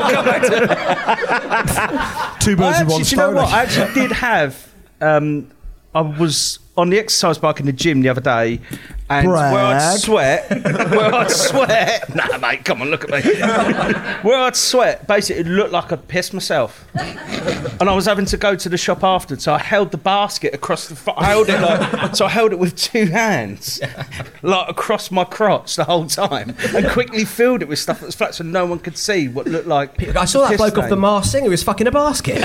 Two birds with one stone. Do you know what? I actually did have. I was on the exercise bike in the gym the other day, and where I'd sweat, nah, mate, come on, look at me. Where I'd sweat, basically, it looked like I'd pissed myself, and I was having to go to the shop after, so I held the basket across the. I held it with 2 hands, across my crotch the whole time, and quickly filled it with stuff that was flat, so no one could see what looked like. I saw that bloke off The Masked Singer who was fucking a basket.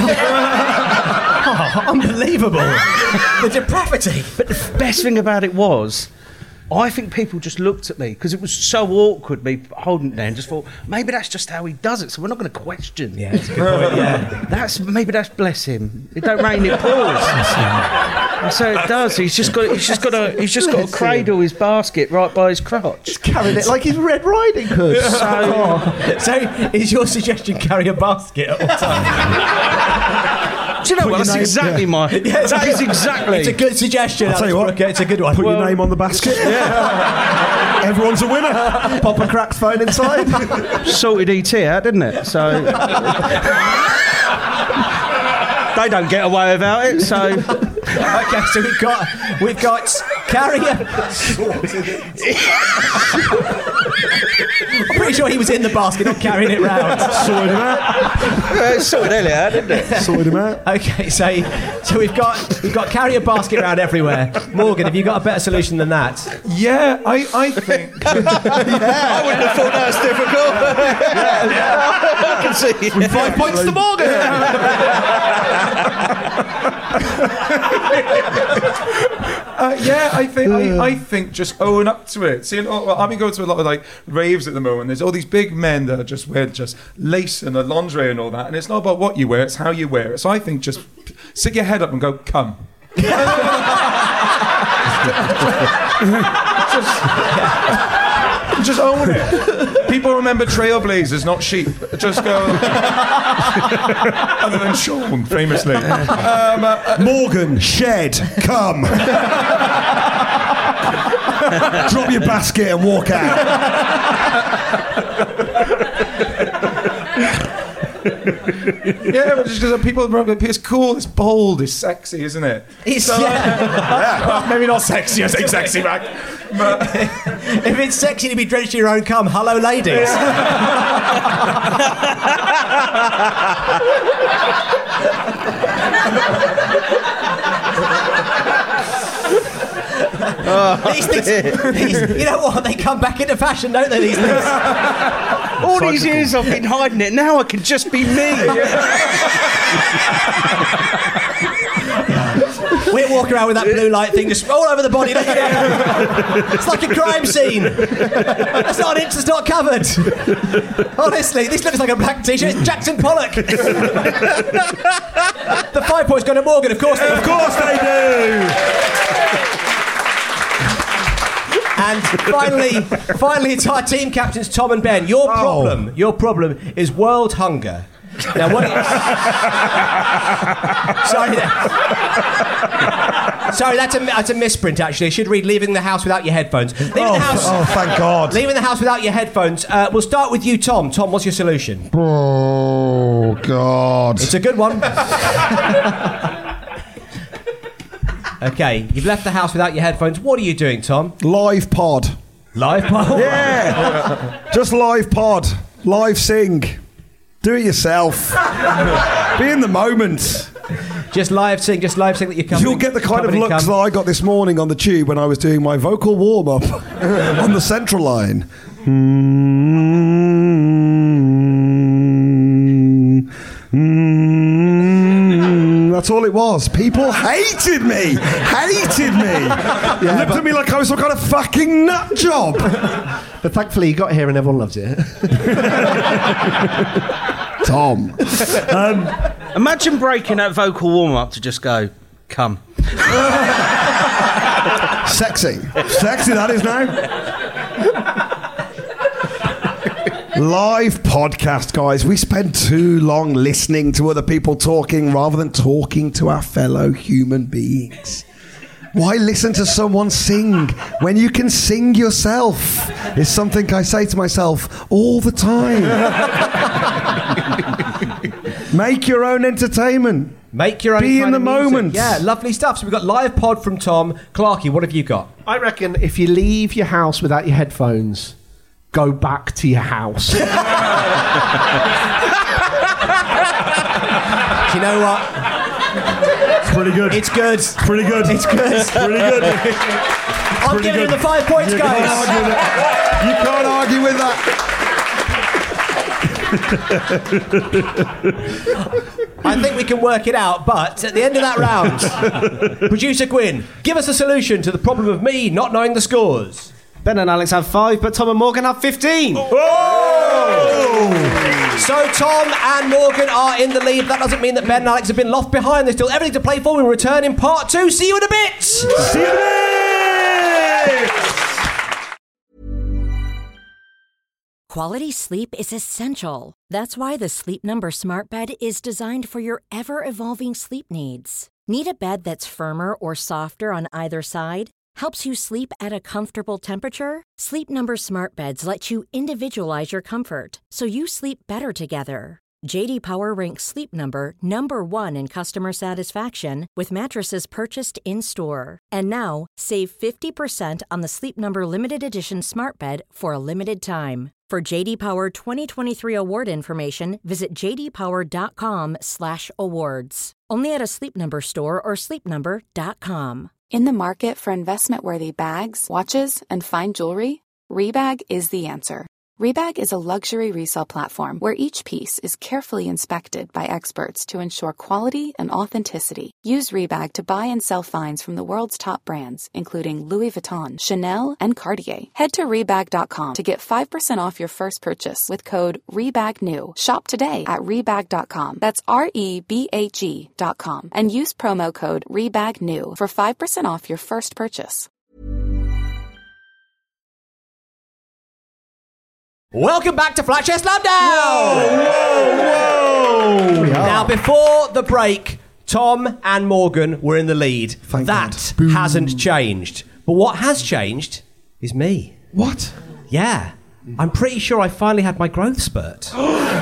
Oh, unbelievable. The depravity. But the best thing about it was, I think people just looked at me because it was so awkward, me holding it there, and just thought, maybe that's just how he does it, so we're not going to question. Yeah, that's a good point, yeah. Maybe that's bless him. It don't rain, it pours. And so it does. He's just got to cradle his basket right by his crotch. He's carrying it like he's Red Riding Hood. So is your suggestion carry a basket at all times? Do you know what? That's exactly my... That is exactly... It's a good suggestion. I'll tell you what. It's a good one. Put your name on the basket. Yeah. Everyone's a winner. Pop a crack's phone inside. Sorted ET out, didn't it? So... They don't get away without it, so... Okay, so we've got carrier. I'm pretty sure he was in the basket, not carrying it round. Sorted him out. Sorted Elliot out, didn't it? Sorted him out. Okay, so we've got carry a basket round everywhere. Morgan, have you got a better solution than that? Yeah, I think. I wouldn't have thought that was difficult. I can see. 5 points to Morgan. I think just own up to it. See, I've been going to a lot of like raves at the moment. There's all these big men that just wear just lace and a lingerie and all that, and it's not about what you wear; it's how you wear it. So I think just stick your head up and go, come. Just own it. People remember trailblazers, not sheep. Just go. Other than Sean, famously. Morgan, shed, come. Drop your basket and walk out. Yeah, but just because people remember it's cool, it's bold, it's sexy, isn't it? Maybe not sexy. I think sexy back. But if it's sexy to be drenched in your own cum, hello, ladies. These things, you know what? They come back into fashion, don't they? These things. All these years I've been hiding it. Now I can just be me. We're walking around with that blue light thing just all over the body. Look at it. It's like a crime scene. That's not an inch that's not covered. Honestly, this looks like a black t-shirt. It's Jackson Pollock. The 5 points go to Morgan, of course. Of course they do. And finally, it's our team captains, Tom and Ben. Your problem is world hunger. Now, what? Sorry, that's a misprint. Actually, I should read "leaving the house without your headphones." Oh, thank God! Leaving the house without your headphones. We'll start with you, Tom. Tom, what's your solution? Oh God! It's a good one. Okay, you've left the house without your headphones. What are you doing, Tom? Live pod. Live pod? Yeah. Just live pod. Live sing. Do it yourself. Be in the moment. Just live sing that you're coming. You'll get the kind of looks that I got this morning on the tube when I was doing my vocal warm-up on the Central Line. That's all it was. People hated me. Looked at me like I was some kind of fucking nut job. But thankfully you got here and everyone loves you. Tom. Imagine breaking that vocal warm-up to just go, come. Sexy that is now. Live podcast, guys. We spend too long listening to other people talking rather than talking to our fellow human beings. Why listen to someone sing when you can sing yourself? Is something I say to myself all the time. Make your own entertainment. Make your own. Be in the moment. Yeah, lovely stuff. So we've got live pod from Tom. Clarky, what have you got? I reckon if you leave your house without your headphones, go back to your house. Do you know what? It's pretty good. It's good. Pretty good. It's good. It's pretty good. I'm giving him the 5 points, guys. You can't argue with that. I think we can work it out, but at the end of that round, producer Gwyn, give us a solution to the problem of me not knowing the scores. Ben and Alex have 5, but Tom and Morgan have 15. So Tom and Morgan are in the lead. That doesn't mean that Ben and Alex have been left behind. There's still everything to play for. We return in part 2. See you in a bit. See you in a bit. Quality sleep is essential. That's why the Sleep Number Smart Bed is designed for your ever-evolving sleep needs. Need a bed that's firmer or softer on either side? Helps you sleep at a comfortable temperature? Sleep Number Smart Beds let you individualize your comfort, so you sleep better together. J.D. Power ranks Sleep Number number 1 in customer satisfaction with mattresses purchased in-store. And now, save 50% on the Sleep Number Limited Edition Smart Bed for a limited time. For J.D. Power 2023 award information, visit jdpower.com/awards. Only at a Sleep Number store or sleepnumber.com. In the market for investment-worthy bags, watches, and fine jewelry, Rebag is the answer. Rebag is a luxury resale platform where each piece is carefully inspected by experts to ensure quality and authenticity. Use Rebag to buy and sell finds from the world's top brands, including Louis Vuitton, Chanel, and Cartier. Head to Rebag.com to get 5% off your first purchase with code REBAGNEW. Shop today at Rebag.com. That's REBAG.com. And use promo code REBAGNEW for 5% off your first purchase. Welcome back to Flat Chest Slam Down! Whoa! Now, before the break, Tom and Morgan were in the lead. That hasn't changed. But what has changed is me. What? Yeah. I'm pretty sure I finally had my growth spurt.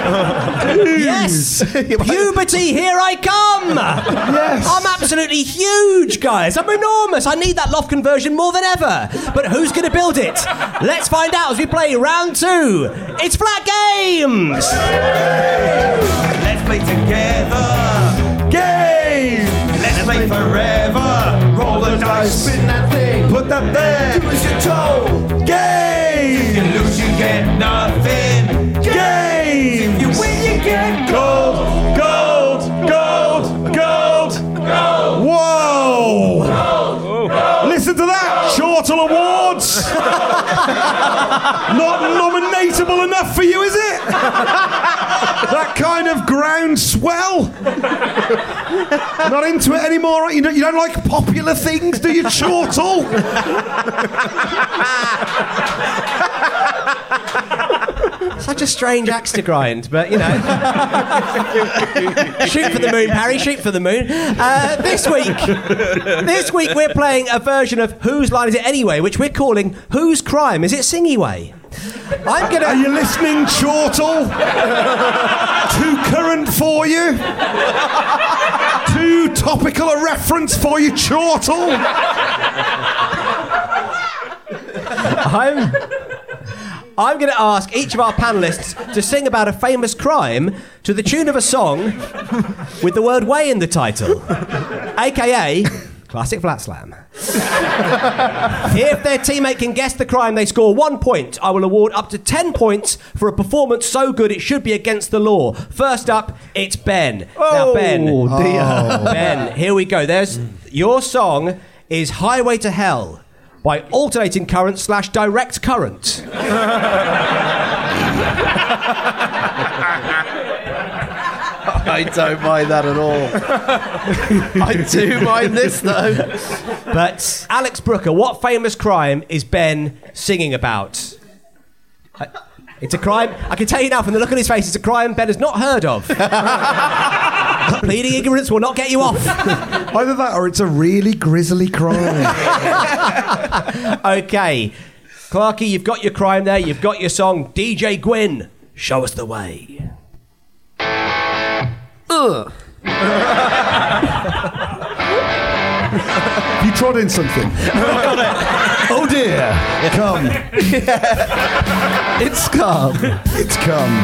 Yes! Puberty, here I come! Yes! I'm absolutely huge, guys. I'm enormous. I need that loft conversion more than ever. But who's going to build it? Let's find out as we play round 2. It's Flat Games! Let's play together. Game! Let's play forever. Roll the dice, spin that thing, put that there. Do as you're told. Game! If you lose, you get nothing. Game! If you win, you get gold. Gold! Gold! Gold! Gold! Whoa! Gold. Listen to that! Chortle Awards! Not nominatable enough for you, is it? That kind of groundswell? Not into it anymore, right? You don't like popular things, do you, Chortle? Such a strange axe to grind, but, you know. Shoot for the moon, Harry, shoot for the moon. This week we're playing a version of Whose Line Is It Anyway, which we're calling Whose Crime Is It Singy-Way? Are you listening, Chortle? Too current for you? Too topical a reference for you, Chortle? I'm going to ask each of our panellists to sing about a famous crime to the tune of a song with the word way in the title, a.k.a. Classic Flat Slam. If their teammate can guess the crime, they score 1 point. I will award up to 10 points for a performance so good it should be against the law. First up, it's Ben. Now, Ben. Oh, dear. Ben, here we go. Your song is Highway to Hell by Alternating Current / Direct Current. I don't mind that at all. I do mind this, though. But, Alex Brooker, what famous crime is Ben singing about? It's a crime, I can tell you now from the look on his face, it's a crime Ben has not heard of. Pleading ignorance will not get you off. Either that or it's a really grisly crime. Okay. Clarky, you've got your crime there, you've got your song. DJ Gwyn, show us the way. Have you trod in something? Oh dear. Come. It's come. It's come.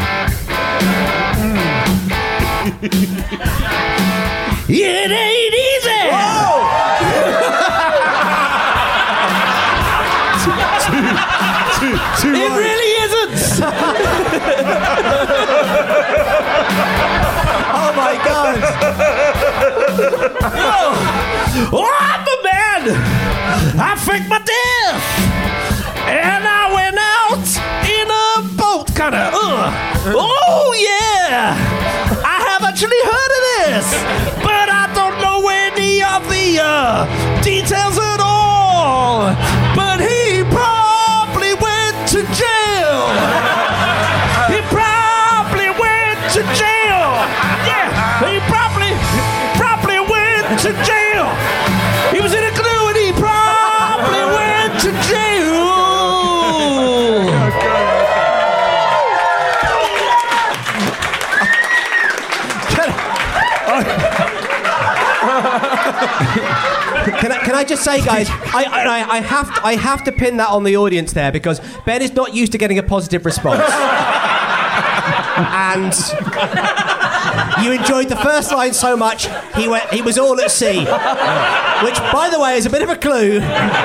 It ain't easy! It really isn't! Oh my my God. Oh, I'm a man. I faked my death. And I went out in a boat, kind of. Oh, yeah. I have actually heard of this. But I don't know any of the details at all. But he probably went to jail. He probably went to jail. Yeah, he probably went to jail. He was in a canoe and he probably went to jail. Can I just say, guys, I have to pin that on the audience there because Ben is not used to getting a positive response. And you enjoyed the first line so much, he was all at sea. Which, by the way, is a bit of a clue.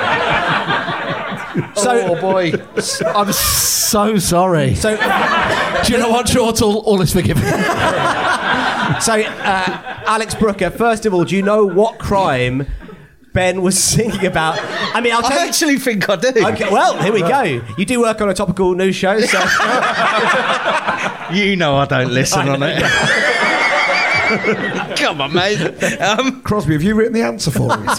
Oh boy, I'm so sorry. So, do you know what, Short? All is forgiven. So, Alex Brooker, first of all, do you know what crime Ben was singing about? I mean, I'll tell you. I actually think I do. Okay, well, here we go. You do work on a topical news show, so. You know I don't listen on it. Come on, mate. Crosby, have you written the answer for him?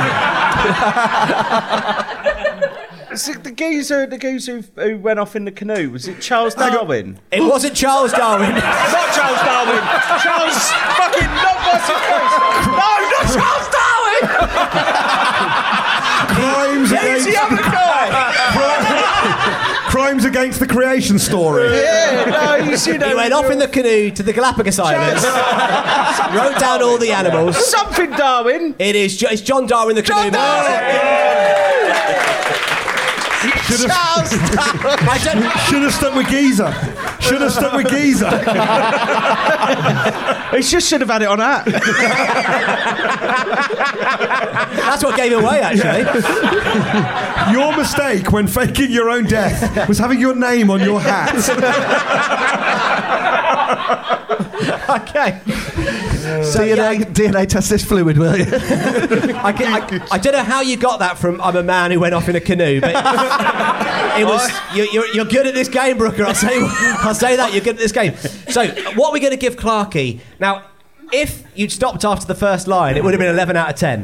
Is it the geezer who went off in the canoe? Was it Charles Darwin? It wasn't Charles Darwin. Not Charles Darwin. Charles fucking not No, not Charles Darwin. Crimes against the other guy. Crimes against the creation story. Yeah, no, you see that. He went off in the canoe to the Galapagos Islands, wrote down all the animals. Something Darwin. It's John Darwin the canoe man. Should have stuck with Geezer. Should have stuck with Geezer. He just should have had it on that. That's what gave it away, actually. Your mistake when faking your own death was having your name on your hat. Okay. So DNA test this fluid, will you? I don't know how you got that from I'm a man who went off in a canoe, but it was you're good at this game, Brooker. I'll say that you're good at this game. So what we're going to give Clarky now. If you'd stopped after the first line, it would have been 11 out of 10.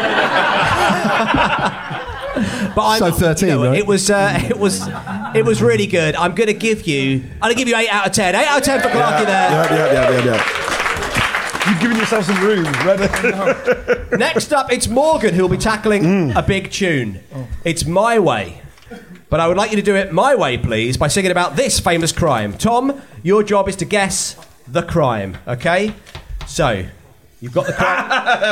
But so 13, right? It was really good. I'm going to give you 8 out of 10. 8 out of 10 for Clarky there. Yeah. You've given yourself some room. Next up, it's Morgan who will be tackling a big tune. It's My Way. But I would like you to do it my way, please, by singing about this famous crime. Tom, your job is to guess the crime, okay? So, you've got the crime.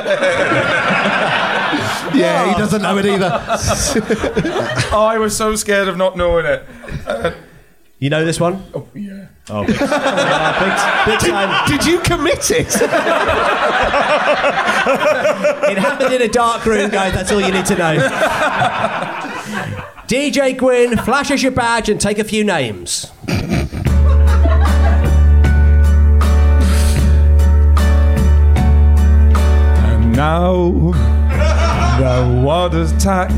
Yeah, he doesn't know it either. Oh, I was so scared of not knowing it. You know this one? Oh, yeah. Oh, big time. Did you commit it? It happened in a dark room, guys. That's all you need to know. DJ Gwyn, flash us your badge and take a few names. And now the water's tack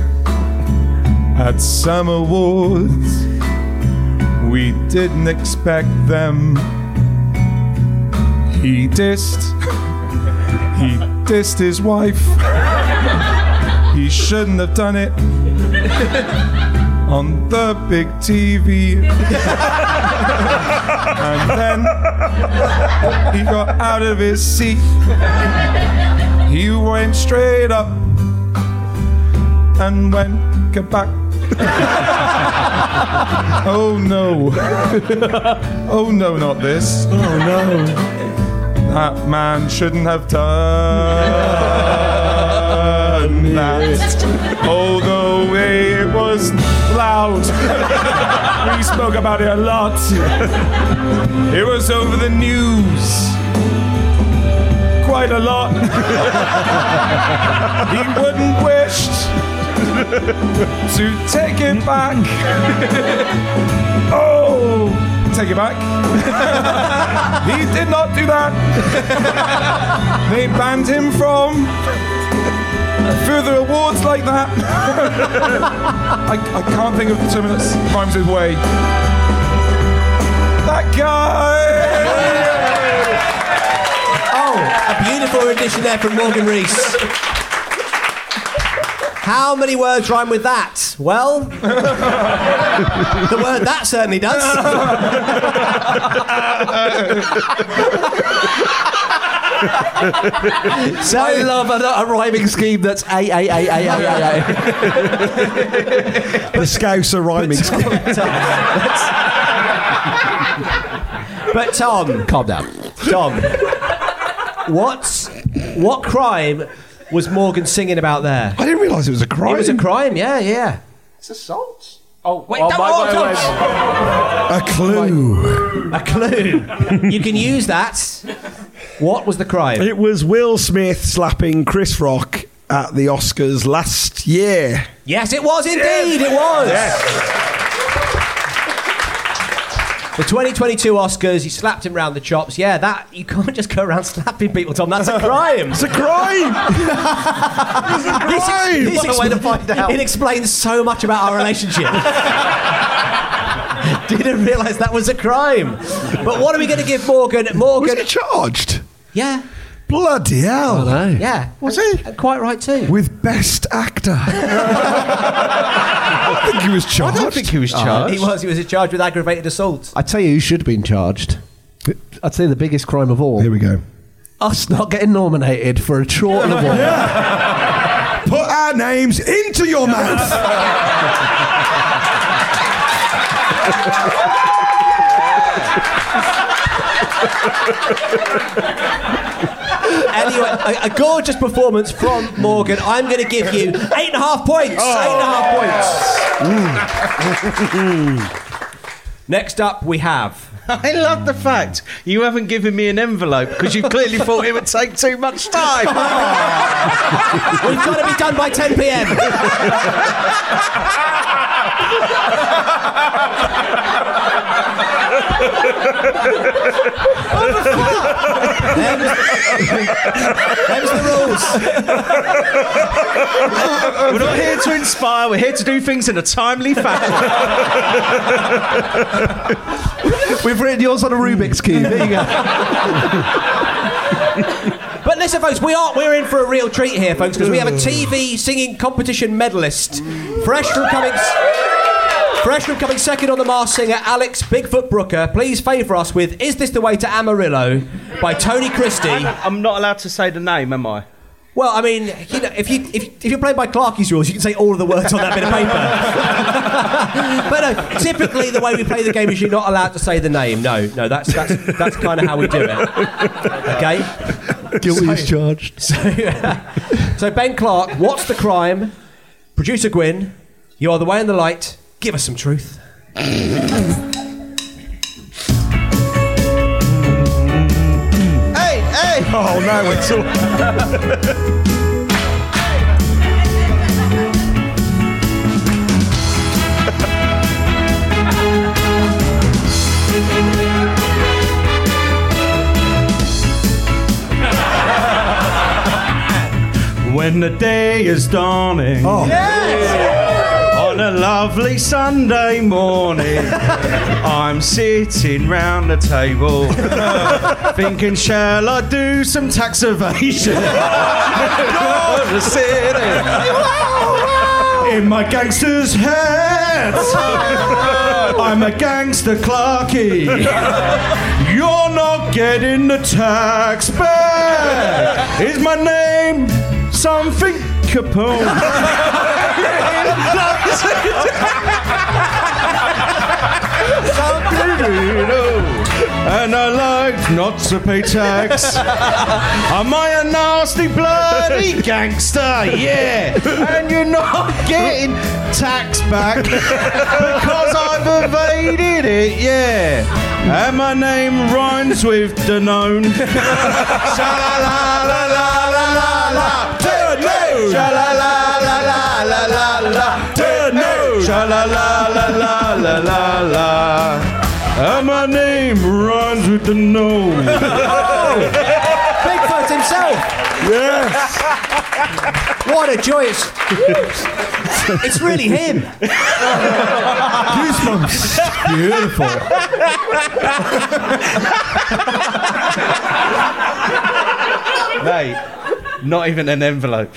at Summer Woods. We didn't expect them. He dissed his wife. He shouldn't have done it on the big TV. And then he got out of his seat. He went straight up and went back. Oh no. Oh no, not this. Oh no. That man shouldn't have done that. Although it was loud. We spoke about it a lot. It was over the news. Quite a lot. He wouldn't wish to take it back. Oh, take it back. He did not do that. They banned him from further awards like that. I can't think of something that rhymes with way. That guy. Oh, a beautiful rendition there from Morgan Rees. How many words rhyme with that? Well, the word that certainly does. So I love a rhyming scheme that's A. The Scouser rhyming scheme. But Tom, calm down. Tom, what crime was Morgan singing about there? I didn't realise it was a crime. It was a crime, yeah. It's assault. Oh, wait, wait. A clue. A clue. You can use that. What was the crime? It was Will Smith slapping Chris Rock at the Oscars last year. Yes, it was indeed. It was. Yes. The 2022 Oscars, he slapped him round the chops. Yeah, that you can't just go around slapping people, Tom. That's a crime. It's a crime. It's a crime. What a way to find out. It explains so much about our relationship. Didn't realise that was a crime. But what are we going to give Morgan? Was he charged? Yeah. Bloody hell. I know. Yeah. Was he? Quite right too. With Best Actor. I don't think he was charged. I don't think he was charged. He was charged with aggravated assault. I tell you who should have been charged. I'd say the biggest crime of all. Here we go. Us not getting nominated for a Chorlton Award. Yeah. Put our names into your mouth. Anyway, a gorgeous performance from Morgan. I'm going to give you 8.5 points. 8.5 points. Next up, we have. I love the fact you haven't given me an envelope because you clearly thought it would take too much time. We've got to be done by 10 p.m. Them's the rules. We're not here to inspire, we're here to do things in a timely fashion. We've written yours on a Rubik's Cube. There you go. But listen, folks, we're in for a real treat here, folks, because we have a TV singing competition medalist, fresh from coming second on The Masked Singer, Alex Bigfoot Brooker. Please favour us with "Is This the Way to Amarillo" by Tony Christie. I'm not allowed to say the name, am I? Well, I mean, you know, if you're playing by Clarkie's rules, you can say all of the words on that bit of paper. But no, typically the way we play the game is you're not allowed to say the name. No, that's kind of how we do it. Okay. Guilty as charged. So Ben Clark, what's the crime? Producer Gwyn, you are the way and the light. Give us some truth. Hey! Oh no, it's all. When the day is dawning. Oh. On a lovely Sunday morning, I'm sitting round the table, thinking, shall I do some tax evasion? In my gangster's hat, I'm a gangster Clarkie. You're not getting the tax back. Is my name something Capone? And I like not to pay tax. Am I a nasty bloody gangster? Yeah. And you're not getting tax back because I've evaded it, yeah. And my name rhymes with Danone. Sha-la-la-la-la-la-la-la. Danone. Sha-la-la-la-la-la-la-la. Danone. Sha-la-la-la-la-la-la-la. And my name runs with the nose. Bigfoot himself. Yes. What a joy! It's really him. Goosebumps. Beautiful. Mate, not even an envelope.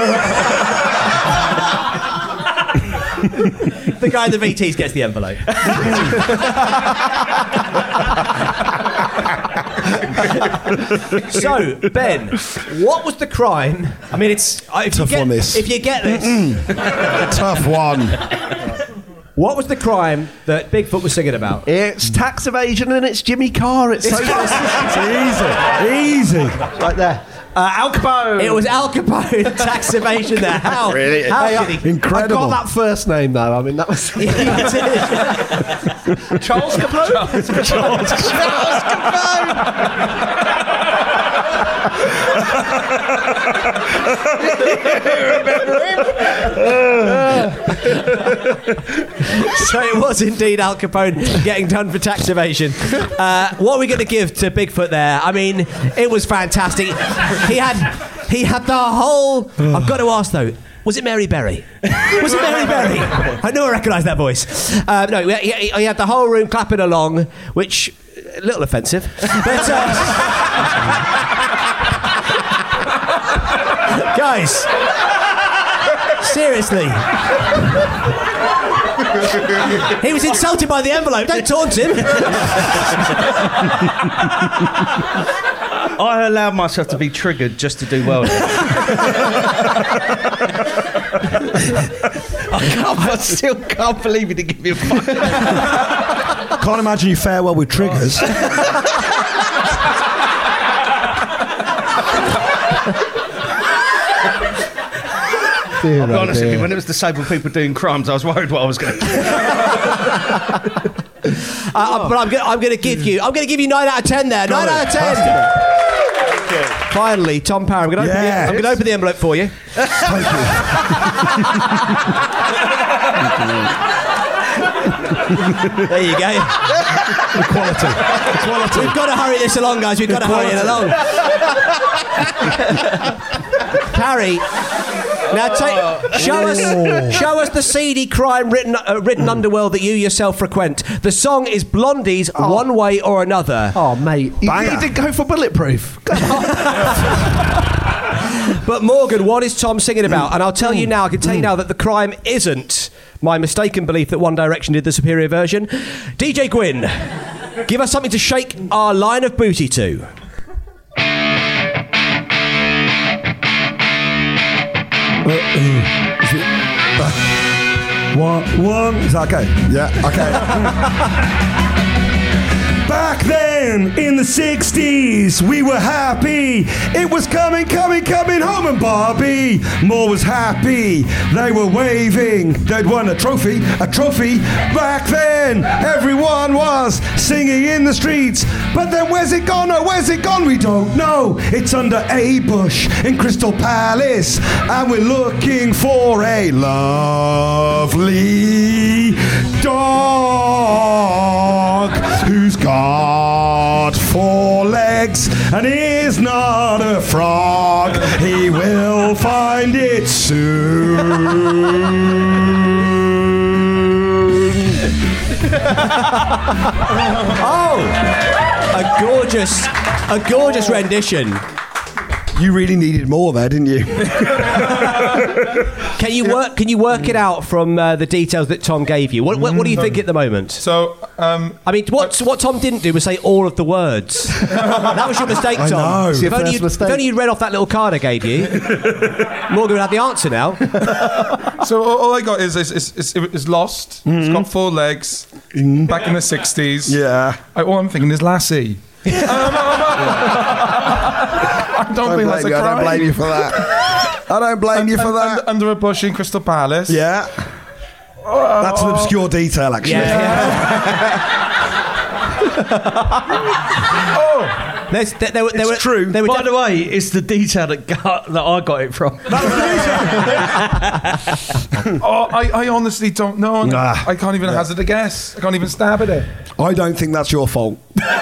The guy in the VTs gets the envelope. So, Ben, what was the crime? I mean, it's Tough one, this. If you get this, Tough one. what was the crime that Bigfoot was singing about? It's tax evasion and it's Jimmy Carr. It's so Easy. right there. Al Capone. It was Al Capone, tax evasion there. How? Really? How did he? Incredible. I got that first name though. I mean, that was Charles Capone. Charles Capone. So it was indeed Al Capone getting done for tax evasion. What are we going to give to Bigfoot there? I mean, it was fantastic. He had the whole... I've got to ask though, was it Mary Berry? Was it Mary Berry? I know I recognise that voice. No, he had the whole room clapping along, which... a little offensive. But... guys, seriously. He was insulted by the envelope. Don't taunt him. I allowed myself to be triggered just to do well. I still can't believe he didn't give me a fuck. Can't imagine you fare well with triggers. I'll be honest with you, when it was disabled people doing crimes, I was worried what I was going to do. But I'm going to give you 9 out of 10 there. 9 out of 10. Finally, Tom Power, I'm going to open the envelope for you. Thank you. There you go. Equality. We've got to hurry this along, guys. We've got to hurry it along. Carrie, now show us the seedy crime-ridden underworld that you yourself frequent. The song is Blondie's One Way or Another. Oh, mate. He didn't go for Bulletproof. But Morgan, what is Tom singing about? And I'll tell you now, I can tell you now that the crime isn't my mistaken belief that One Direction did the superior version. DJ Gwyn, give us something to shake our line of booty to. One. Is that okay? Yeah, okay. Back then, in the 60s, we were happy. It was coming home, and Barbie Moore was happy. They were waving. They'd won a trophy. Back then, everyone was singing in the streets. But then where's it gone? Oh, where's it gone? We don't know. It's under a bush in Crystal Palace, and we're looking for a lovely dog who's got 4 legs and is not a frog. He will find it soon. Oh, a gorgeous rendition. You really needed more there, didn't you? Can you work it out from the details that Tom gave you? What do you think at the moment? So, I mean, what Tom didn't do was say all of the words. That was your mistake, Tom. I know. If only you'd read off that little card I gave you, Morgan would have the answer now. So all I got is lost. Mm-hmm. It's got 4 legs. Back in the 60s. Yeah. All I'm thinking is Lassie. I don't think that's a crime. I don't blame you for that. I don't blame you for that. Under a bush in Crystal Palace. Yeah. That's an obscure detail, actually. Yeah. It's true. By the way, it's the detail that I got it from. I honestly don't know. I can't even hazard a guess. I can't even stab at it. I don't think that's your fault.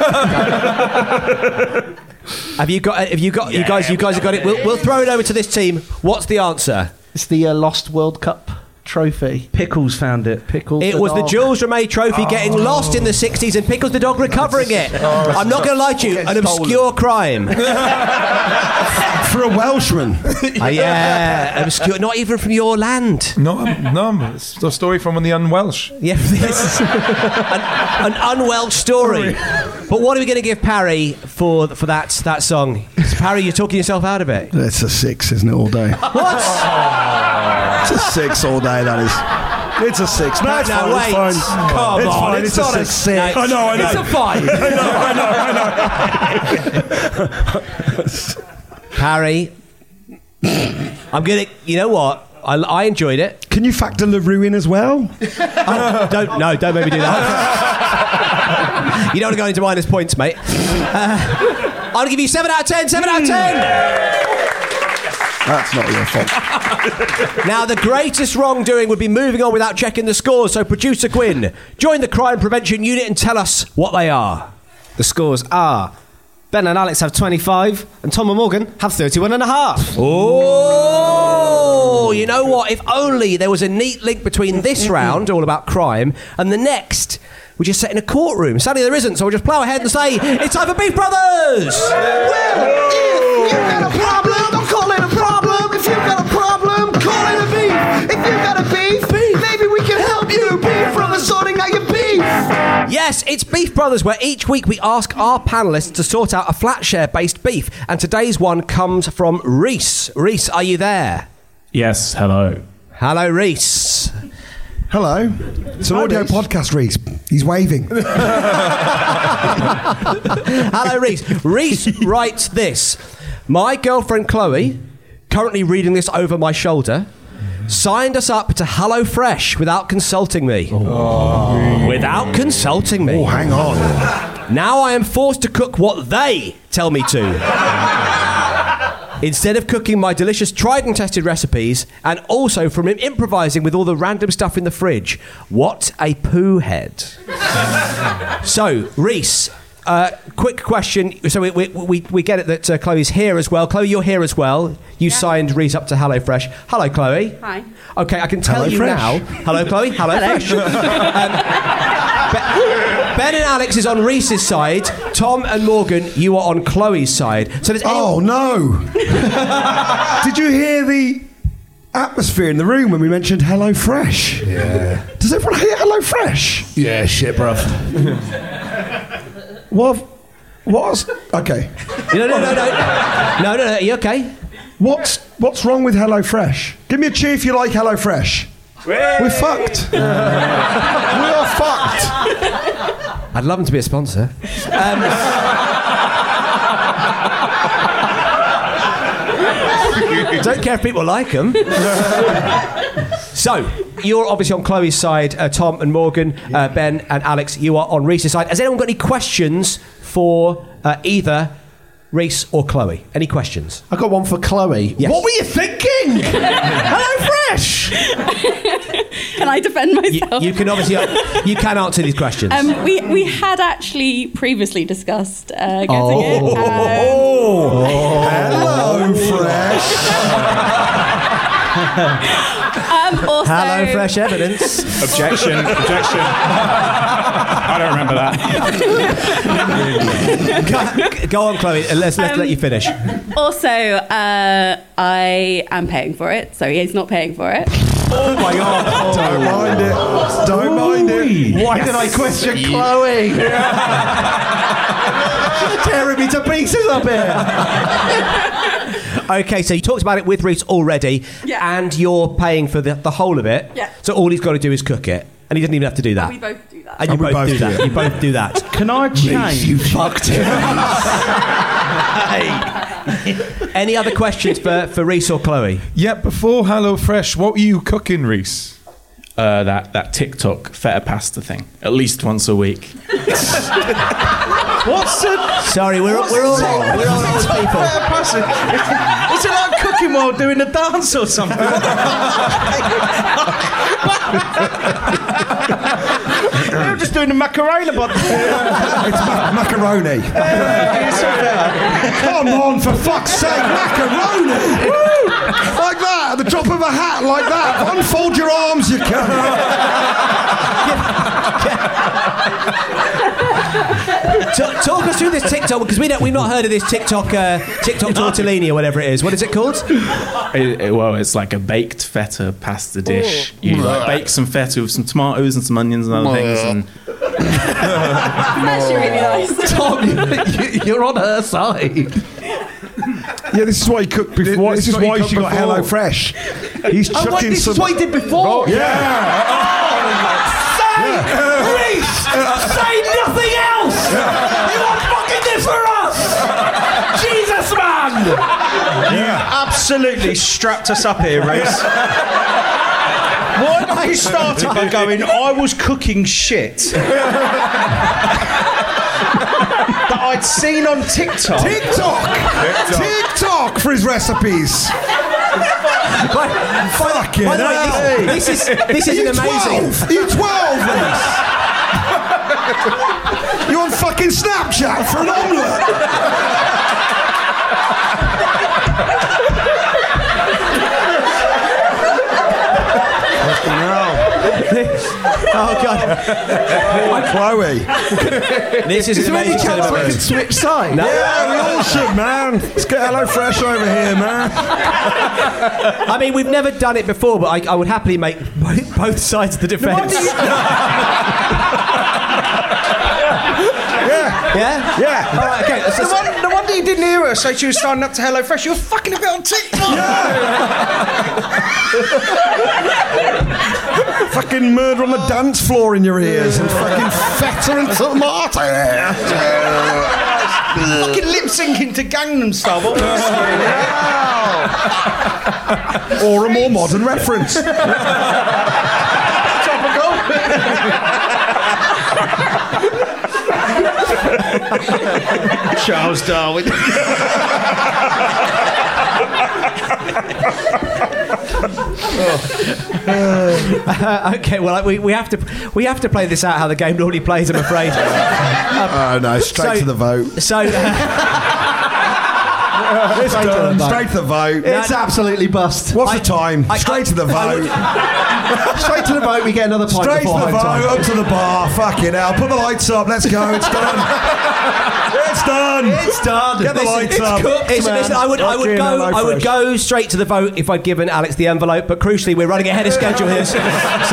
Have you guys have got it. We'll throw it over to this team. What's the answer? It's the lost World Cup trophy. Pickles found it. It was the Jules Rimet trophy getting lost in the 60s and Pickles the dog recovering it. I'm not going to lie to you, an obscure crime. For a Welshman. Yeah, obscure, not even from your land. No, it's a story from the un-Welsh. Yeah, an un-Welsh story. But what are we going to give Parry for that song? Parry, you're talking yourself out of it. It's a 6, isn't it, all day? What? It's a 6 all day, that is. It's a 6. No, it's fine. Wait. It's fine. Come it's on, fine. it's It's not a a 6. six. I know. It's a 5. Parry, I'm gonna. You know what? I enjoyed it. Can you factor LaRue in as well? Don't maybe do that. You don't want to go into minus points, mate. I'll give you 7 out of 10. 7 out of 10. That's not your fault. Now, the greatest wrongdoing would be moving on without checking the scores. So, Producer Quinn, join the crime prevention unit and tell us what they are. The scores are: Ben and Alex have 25, and Tom and Morgan have 31.5. Oh, you know what? If only there was a neat link between this round, all about crime, and the next, which is set in a courtroom. Sadly, there isn't, so we'll just plough ahead and say, it's time for Beef Brothers! Well, if you've got a problem, don't call it a problem. If you've got a problem, call it a beef. If you've got a beef, maybe we can help you. Beef Brothers sorting out your beef. Yes, it's Beef Brothers, where each week we ask our panellists to sort out a flat share-based beef. And today's one comes from Reese. Reese, are you there? Yes, hello. Hello, Reese. Hello. It's an audio podcast, Reese. He's waving. Hello, Reese. Reese writes this. My girlfriend Chloe, currently reading this over my shoulder, signed us up to HelloFresh without consulting me. Without consulting me. Oh, hang on. Now I am forced to cook what they tell me to. Instead of cooking my delicious tried and tested recipes, and also from improvising with all the random stuff in the fridge. What a poo head. So, Reese, quick question. So we get it that Chloe's here as well. Chloe, you're here as well. You signed Reese up to HelloFresh. Hello, Chloe. Hi. Okay, I can tell you now. Hello, Chloe. HelloFresh. Ben and Alex is on Reese's side. Tom and Morgan, you are on Chloe's side. So does anyone... Oh, no. Did you hear the atmosphere in the room when we mentioned HelloFresh? Yeah. Does everyone hate HelloFresh? Yeah, shit, bruv. What's... Okay. No. Are you okay? What's wrong with HelloFresh? Give me a cheer if you like HelloFresh. We're fucked. We are fucked. I'd love them to be a sponsor. Don't care if people like them. So, you're obviously on Chloe's side, Tom and Morgan, Ben and Alex, you are on Reese's side. Has anyone got any questions for either Reese or Chloe? Any questions? I got one for Chloe. Yes. What were you thinking? HelloFresh! Can I defend myself? You can obviously you can answer these questions. We had actually previously discussed getting it. HelloFresh. Also, HelloFresh evidence. Objection. I don't remember that. Go on, Chloe. Let's let you finish. Also, I am paying for it, so he's not paying for it. Oh my God! Don't mind it. Don't mind it. Why did I question Chloe? She's tearing me to pieces up here. Okay, so you talked about it with Reese already, and you're paying for the whole of it. Yeah. So all he's got to do is cook it, and he doesn't even have to do that. We both do that. And you both do that. You both do that. Can I change? You fucked him. Any other questions for Reese or Chloe? Yeah, before HelloFresh, what were you cooking, Reese? That TikTok feta pasta thing. At least once a week. What's the... Sorry, we're all old people. Is it like cooking while doing a dance or something? You're just doing the Macarena, but It's macaroni. Come on, for fuck's sake, macaroni! Woo! Like that, at the top of a hat, like that. Unfold your arms, you cunt. Talk us through this TikTok, because we've not heard of this TikTok tortellini or whatever it is. What is it called? Well, it's like a baked feta pasta dish. You bake some feta with some tomatoes and some onions and other things. And That's really nice. Tom, you're on her side. Yeah, this is why he cooked before. This is why she got Hello Fresh. He's chucking This some. is what he did before. Reese, say nothing else. You are fucking this for us. Jesus, man. You absolutely strapped us up here, Reese. Why don't you start it by going, I was cooking shit that I'd seen on TikTok. TikTok for his recipes. Fucking By the way, hell. this is amazing. You're 12, Reese. You're on fucking Snapchat for an omelette. Oh God, Chloe. this is an amazing celebration. Switch sides. No. Yeah, we all should, man. Let's get Hello Fresh over here, man. I mean, we've never done it before, but I would happily make both sides of the defence. Yeah. All right. Okay. No wonder you didn't hear her say she was signing up to HelloFresh. You're fucking a bit on TikTok. Fucking murder on the dance floor in your ears and fucking feta and tomato. Fucking lip syncing to Gangnam Style. What was Or a more modern reference. Charles Darwin. Okay. Well, we have to play this out how the game normally plays. I'm afraid. Oh no! Straight to the vote. So. It's done. Straight to the vote. It's absolutely bust. What's the time? Straight to the vote. Straight to the vote. We get another pint Straight to before the home time. vote. Up to the bar. Fucking hell. Put the lights up. Let's go. It's done. It's done. It's done. Get the lights up. Listen, I would go straight to the vote if I'd given Alex the envelope, but crucially we're running ahead of schedule here. So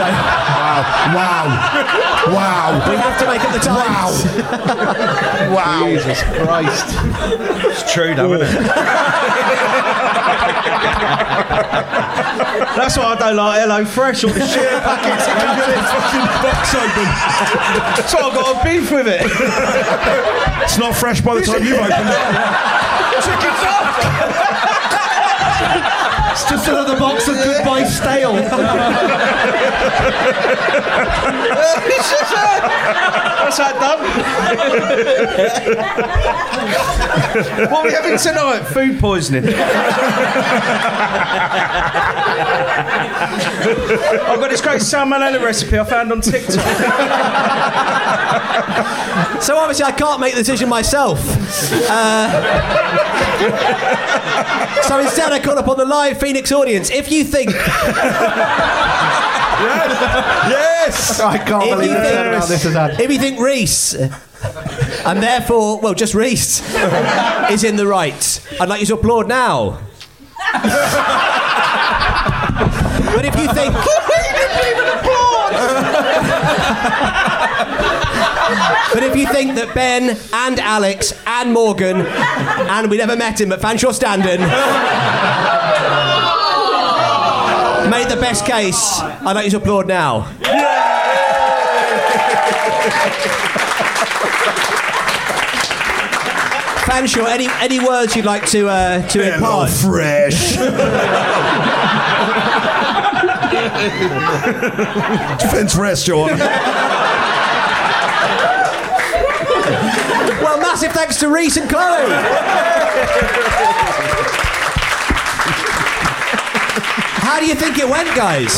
Wow. we have to make up the time. Wow. Jesus Christ. It's true, though, isn't it? That's why I don't like HelloFresh. All the shit packets that come in. Fucking box open. So I've got a beef with it. It's not fresh by the time you've opened it. Chicken's up. It's just another box of Goodbye Stale. What's that done? What are we having tonight? Food poisoning. I've got this great salmonella recipe I found on TikTok. So obviously I can't make the decision myself. So instead I call upon the live Phoenix audience. If you think... Yes! I can't believe how this has had. If you think Reese, and therefore, well, just Reese, is in the right, I'd like you to applaud now. But if you think... But if you think that Ben and Alex and Morgan, and we never met him, but Fanshawe Standen made the best case, I'd like you to applaud now. Fanshawe, any words you'd like to impart? Fresh. Defence restaurant. Well, massive thanks to Reese and Chloe. How do you think it went, guys?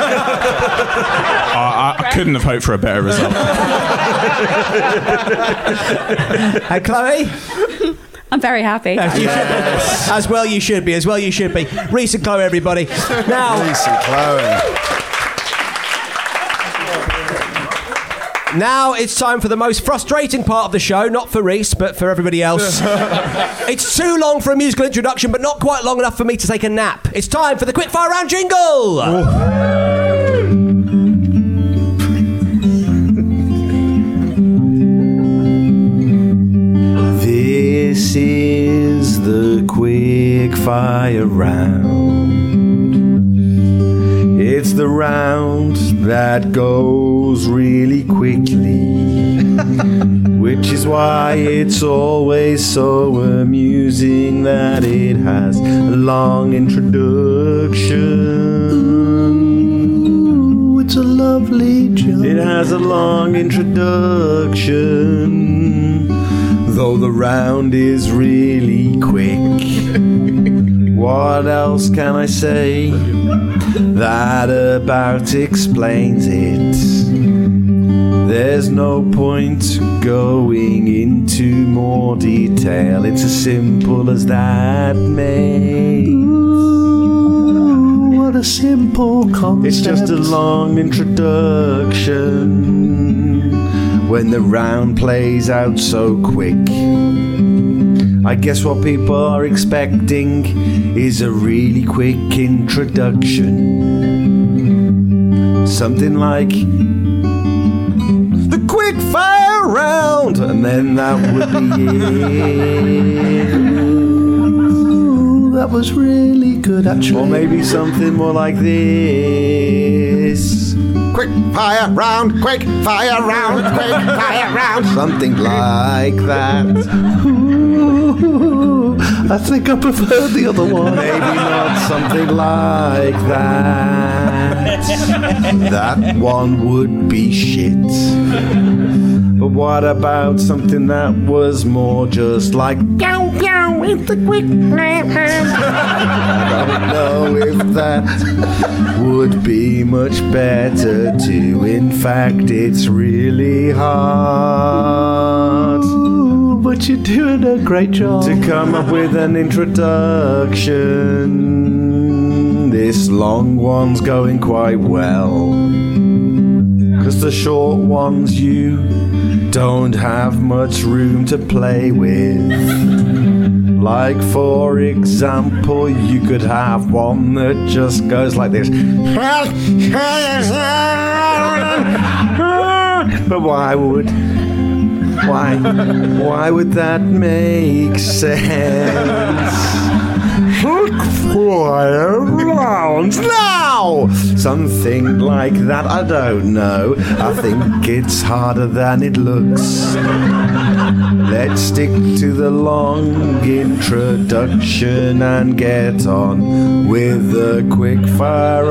I couldn't have hoped for a better result. And Chloe? I'm very happy. As well you should be. Reese and Chloe, everybody. Now, Reese and Chloe. Now it's time for the most frustrating part of the show, not for Reese, but for everybody else. It's too long for a musical introduction, but not quite long enough for me to take a nap. It's time for the quickfire round jingle! This is the quickfire round. It's the round that goes really quickly, which is why it's always so amusing that it has a long introduction. It's a lovely joke. It has a long introduction, though the round is really quick. What else can I say? That about explains it. There's no point going into more detail. It's as simple as that, mate. Ooh, what a simple concept. It's just a long introduction when the round plays out so quick. I guess what people are expecting is a really quick introduction. Something like the quick fire round, and then that would be it. Ooh, that was really good, actually. Or maybe something more like this. Quick fire round, quick fire round, quick fire round. Something like that. Ooh, I think I prefer the other one. Maybe not something like that. That one would be shit. But what about something that was more just like pew pew with the quick fire round? I don't know if that would be much better too. In fact, it's really hard. Ooh, but you're doing a great job to come up with an introduction. This long one's going quite well, 'cause the short ones you don't have much room to play with. Like, for example, you could have one that just goes like this. But why would that make sense? Fire rounds now! Something like that, I don't know. I think it's harder than it looks. Let's stick to the long introduction and get on with the quick fire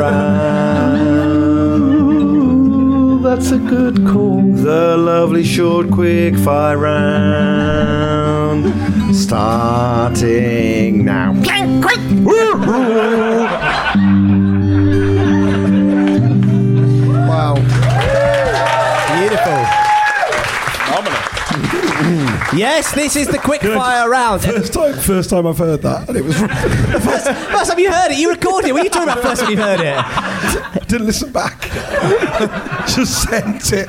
round. That's a good call. The lovely short quick fire round, starting now. Wow. Beautiful. Yes, this is the quickfire round. First time I've heard that, and it was first time you heard it. You recorded it. What are you talking about? First time you heard it? Didn't listen back. Just sent it.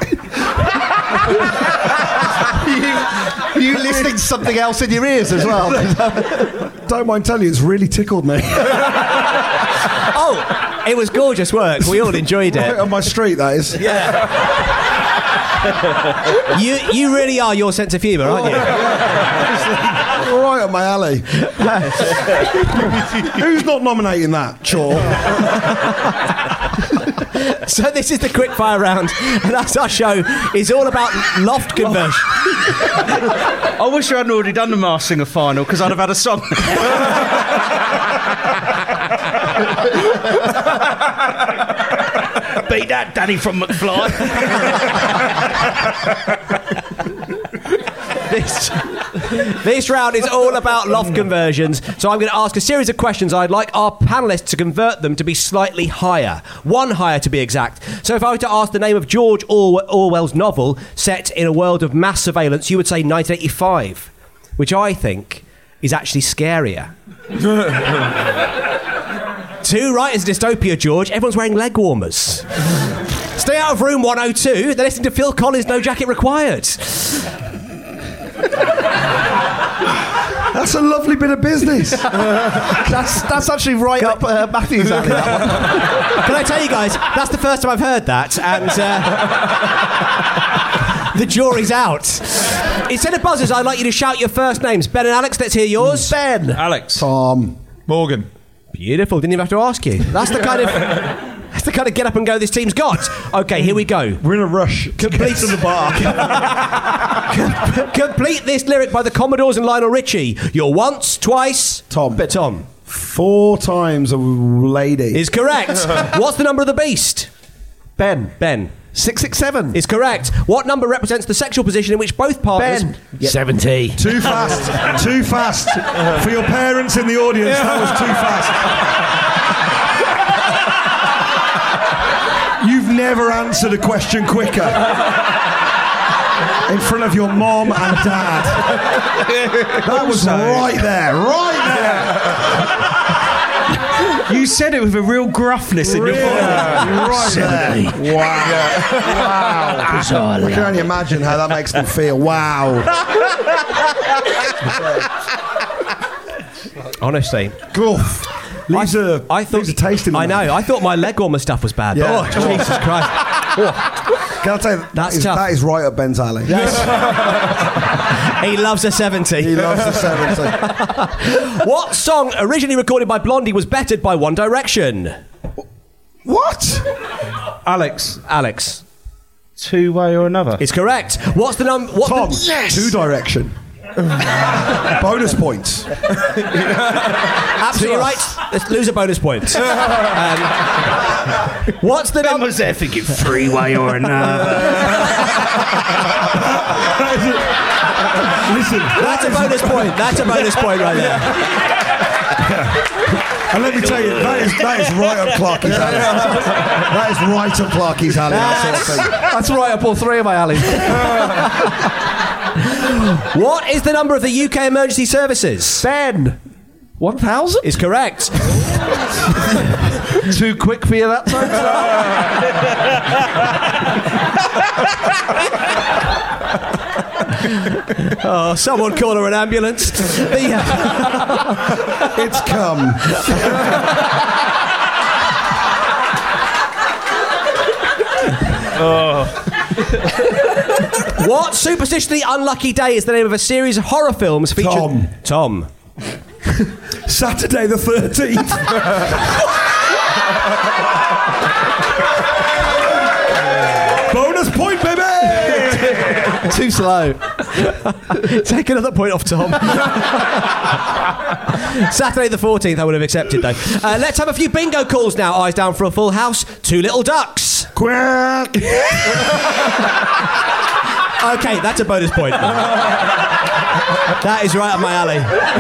You listening to something else in your ears as well? Don't mind telling you, it's really tickled me. Oh, it was gorgeous work. We all enjoyed it. Right on my street, that is. Yeah. You really are your sense of humour, aren't you? Right up my alley. Who's not nominating that? Chore. So this is the quickfire round, and that's our show. It's all about loft conversion. I wish I hadn't already done the Masked Singer final, because I'd have had a song. Beat that, Danny from McFly. This round is all about loft conversions, so I'm going to ask a series of questions. I'd like our panellists to convert them to be slightly higher. One higher, to be exact. So if I were to ask the name of George Orwell's novel set in a world of mass surveillance, you would say 1985, which I think is actually scarier. 2 right is dystopia, George. Everyone's wearing leg warmers. Stay out of room 102. They're listening to Phil Collins' No Jacket Required. That's a lovely bit of business. That's actually right up Matthew's alley, that one. Can I tell you guys, that's the first time I've heard that, and the jury's out. Instead of buzzers, I'd like you to shout your first names. Ben and Alex, let's hear yours. Ben. Alex. Tom. Morgan. Beautiful. Didn't even have to ask you. That's the kind of get up and go this team's got. Okay, here we go. We're in a rush. Complete to the bar. Complete this lyric by the Commodores and Lionel Richie. You're once, twice. Tom. But Tom. 4 times a lady. Is correct. What's the number of the beast? Ben. 667 is correct. What number represents the sexual position in which both partners... Ben. 70. Too fast. Too fast. For your parents in the audience, that was too fast. You've never answered a question quicker. In front of your mom and dad. That was right there. You said it with a real gruffness in your voice. Right there. Wow. I can only imagine how that makes them feel. Wow. Honestly. Goof. Leaves a taste in the I know. I thought my leg warmer stuff was bad. Yeah. But, oh, Jesus Christ. Can I tell you, that is right up Ben's alley. Yes. He loves a 70. He loves a 70. What song originally recorded by Blondie was bettered by One Direction? What? Alex. 2 Way or Another. It's correct. What's the number? Tom. Yes. 2 Direction. Bonus points. Absolutely right. Let's lose a bonus point. What's the number? was there thinking 3 Way or Another. Listen, that's a bonus point. That's a bonus point right there. And let me tell you, that is right up Clarky's alley. That is right up Clarky's alley. That sort of thing. That's right up all 3 of my alleys. What is the number of the UK emergency services? Ben. 1,000 is correct. Too quick for you that time? Oh, someone call her an ambulance. It's come. What superstitiously unlucky day is the name of a series of horror films featuring Tom. Saturday the 13th. Bonus point, baby! Too slow. Take another point off Tom. Saturday the 14th I would have accepted though. Let's have a few bingo calls now. Eyes down for a full house. 2 little ducks. Quack. Okay, that's a bonus point. That is right up my alley.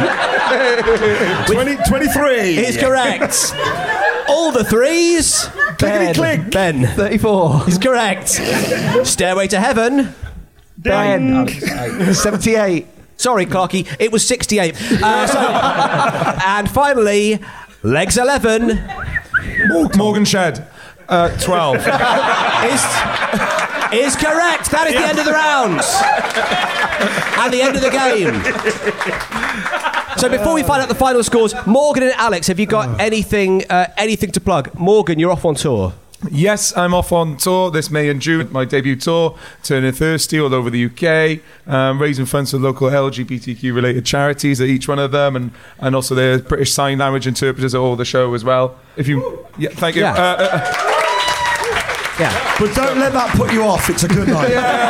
23 is correct. All the 3s. Clickety-click. Ben. 34 is correct. Stairway to Heaven. Ben. 78. Sorry, Clarky, it was 68. And finally, Legs 11. Morgan Shed. 12. Is correct. That is the end of the rounds. And the end of the game. So before we find out the final scores, Morgan and Alex, have you got anything to plug? Morgan, you're off on tour. Yes, I'm off on tour this May and June, my debut tour, Turning Thirsty all over the UK, raising funds for local LGBTQ related charities at each one of them, and also there's British Sign Language interpreters at all the show as well. Thank you. Yeah. But don't let that put you off. It's a good night.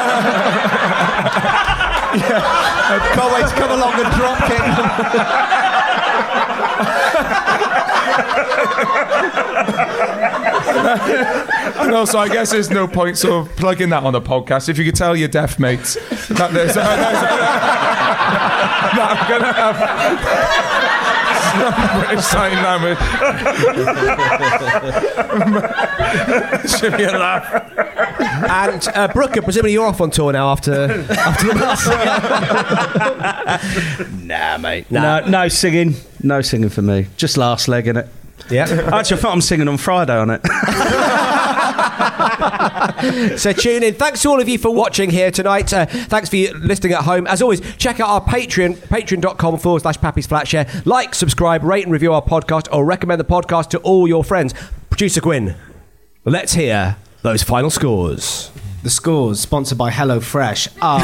Can't wait to come along and drop kick. And also, I guess there's no point sort of plugging that on the podcast. If you could tell your deaf mates that there's that I'm going to have some British Sign Language. Should be a laugh. And Brooker, presumably you're off on tour now after the bus. Nah, mate. No singing. No singing for me. Just last leg, innit? Yeah. Actually, I thought I'm singing on Friday on it. So tune in. Thanks to all of you for watching here tonight. Thanks for listening at home. As always, check out our Patreon, patreon.com/Pappy's Flatshare. Like, subscribe, rate and review our podcast, or recommend the podcast to all your friends. Producer Gwyn, let's hear those final scores. The scores, sponsored by HelloFresh, are...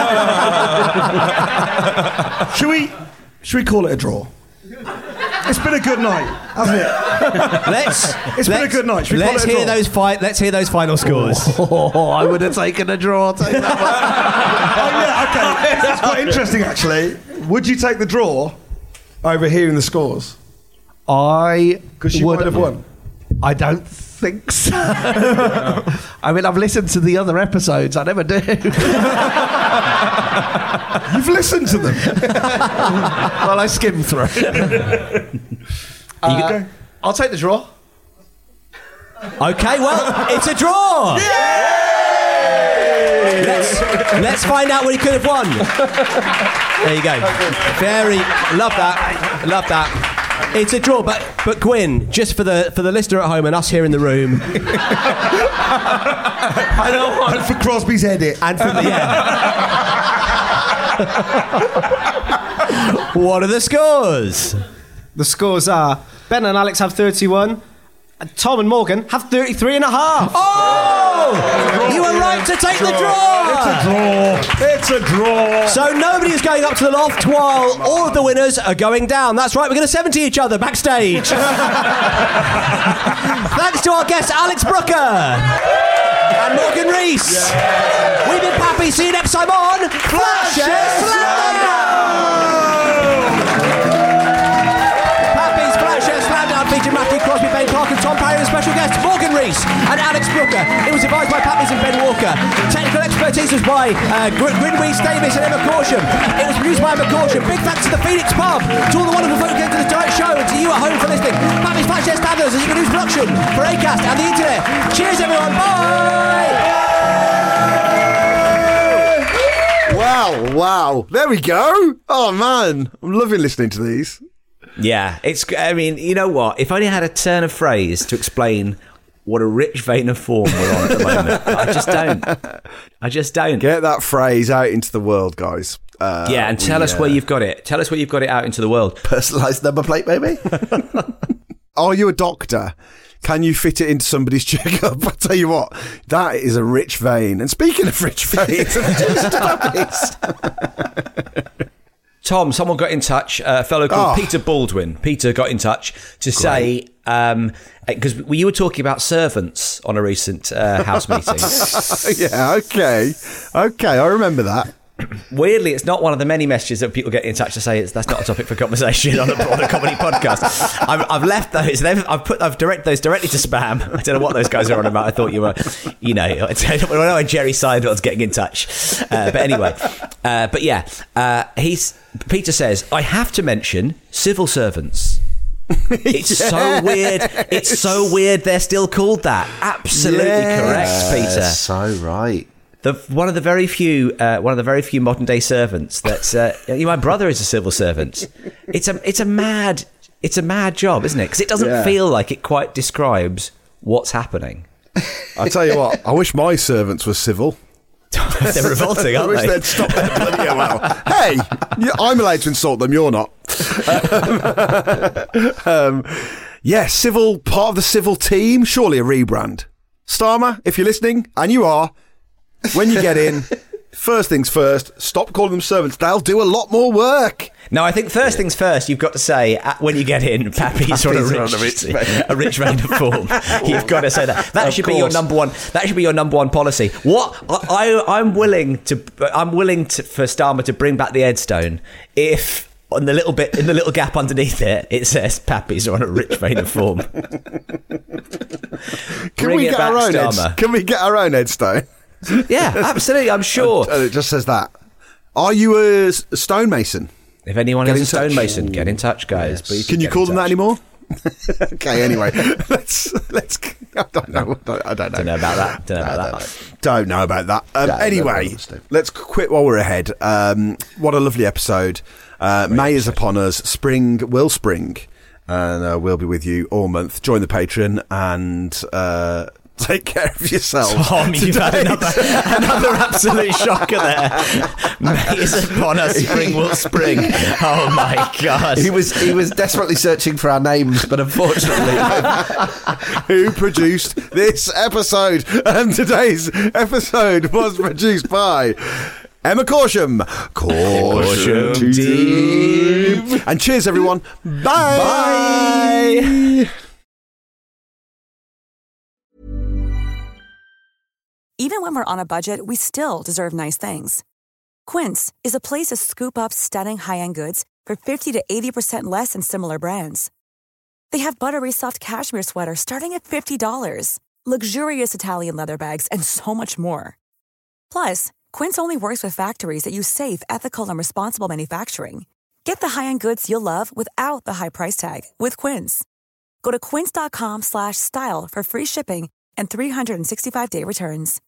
Should we call it a draw? It's been a good night, hasn't it? It's been a good night. Let's hear those final scores. I would have taken a draw. Take that one. Yeah, okay. That's quite interesting, actually. Would you take the draw over hearing the scores? Because you would have won. I don't think so. I mean, I've listened to the other episodes. I never do. You've listened to them. Well, I skimmed through. I'll take the draw. Okay, well, it's a draw. Let's find out what he could have won. There you go. Love that. It's a draw, but Gwyn, just for the listener at home and us here in the room. I know one for Crosby's edit. And for What are the scores? The scores are Ben and Alex have 31, and Tom and Morgan have 33.5. Oh! You were right to take the draw! It's a draw. So nobody is going up to the loft while all of the winners are going down. That's right, we're going to 70 each other backstage. Thanks to our guests Alex Brooker and Morgan Rees. We've been Pappy. See you next time on Flatshare Pappy's Flatshare Slamdown featured Matthew Crosby, Ben Clark and Tom Parry and special guests Morgan Rees and Alex Brooker. It was advised by Pappy's and Ben Walker. Technical expertise was by Gwyn Rees Davis and Emma Caution. It was produced by Emma Caution. Big thanks to the Phoenix Pub, to all the wonderful folk who came to the Tonight Show, and to you at home for listening. Pappy's Flatshare Standards as you can use production for Acast and the internet. Cheers everyone, bye! Wow. There we go. Oh, man. I'm loving listening to these. Yeah, I mean, you know what? If I only had a turn of phrase to explain what a rich vein of form we're on at the moment. I just don't. Get that phrase out into the world, guys. And tell us where you've got it. Tell us where you've got it out into the world. Personalised number plate, baby. Are you a doctor? Can you fit it into somebody's checkup? I'll tell you what, that is a rich vein. And speaking of rich veins, Tom, someone got in touch, a fellow called Peter Baldwin. Peter got in touch to say, because you were talking about servants on a recent house meeting. Yeah, okay, I remember that. Weirdly, it's not one of the many messages that people get in touch to say that's not a topic for conversation on a comedy podcast. I've left those. I've directed those directly to spam. I don't know what those guys are on about. I thought you were, I don't know when Jerry Seinfeld's getting in touch. But anyway, Peter says, I have to mention civil servants. It's so weird. It's so weird they're still called that. Absolutely correct, Peter. So right. One of the very few modern day servants that's my brother is a civil servant. It's a mad job, isn't it? Because it doesn't feel like it quite describes what's happening. I tell you what, I wish my servants were civil. They're revolting, aren't they? I wish they'd stop their bloody well. Hey, I'm allowed to insult them. You're not. Civil, part of the civil team. Surely a rebrand. Starmer, if you're listening, and you are. When you get in, first things first, stop calling them servants. They'll do a lot more work. No, I think first things first, you've got to say, when you get in, Pappy's on a rich vein of form. You've got to say that. That should be your number one. That should be your number one policy. I'm willing for Starmer to bring back the Edstone if on the little bit in the little gap underneath it says Pappies are on a rich vein of form. Can we get our own Can we get our own headstone? Yeah, absolutely. I'm sure. It just says that. Are you a stonemason? If anyone is a stonemason, get in touch, guys. Yes. Can you call them that anymore? Okay, anyway, let's. I don't know. I don't know. Don't know about that. Anyway, let's quit while we're ahead. What a lovely episode. May is upon us. Spring will spring. And we'll be with you all month. Join the Patreon and take care of yourselves. Tom, you've had another absolute shocker there. May is upon us, spring will spring. Oh my God. He was desperately searching for our names, but unfortunately... Who produced this episode? And today's episode was produced by... Emma Corsham. Corsham Team. And cheers, everyone. Bye. Bye. Even when we're on a budget, we still deserve nice things. Quince is a place to scoop up stunning high-end goods for 50 to 80% less than similar brands. They have buttery soft cashmere sweaters starting at $50, luxurious Italian leather bags, and so much more. Plus, Quince only works with factories that use safe, ethical, and responsible manufacturing. Get the high-end goods you'll love without the high price tag with Quince. Go to quince.com/style for free shipping and 365-day returns.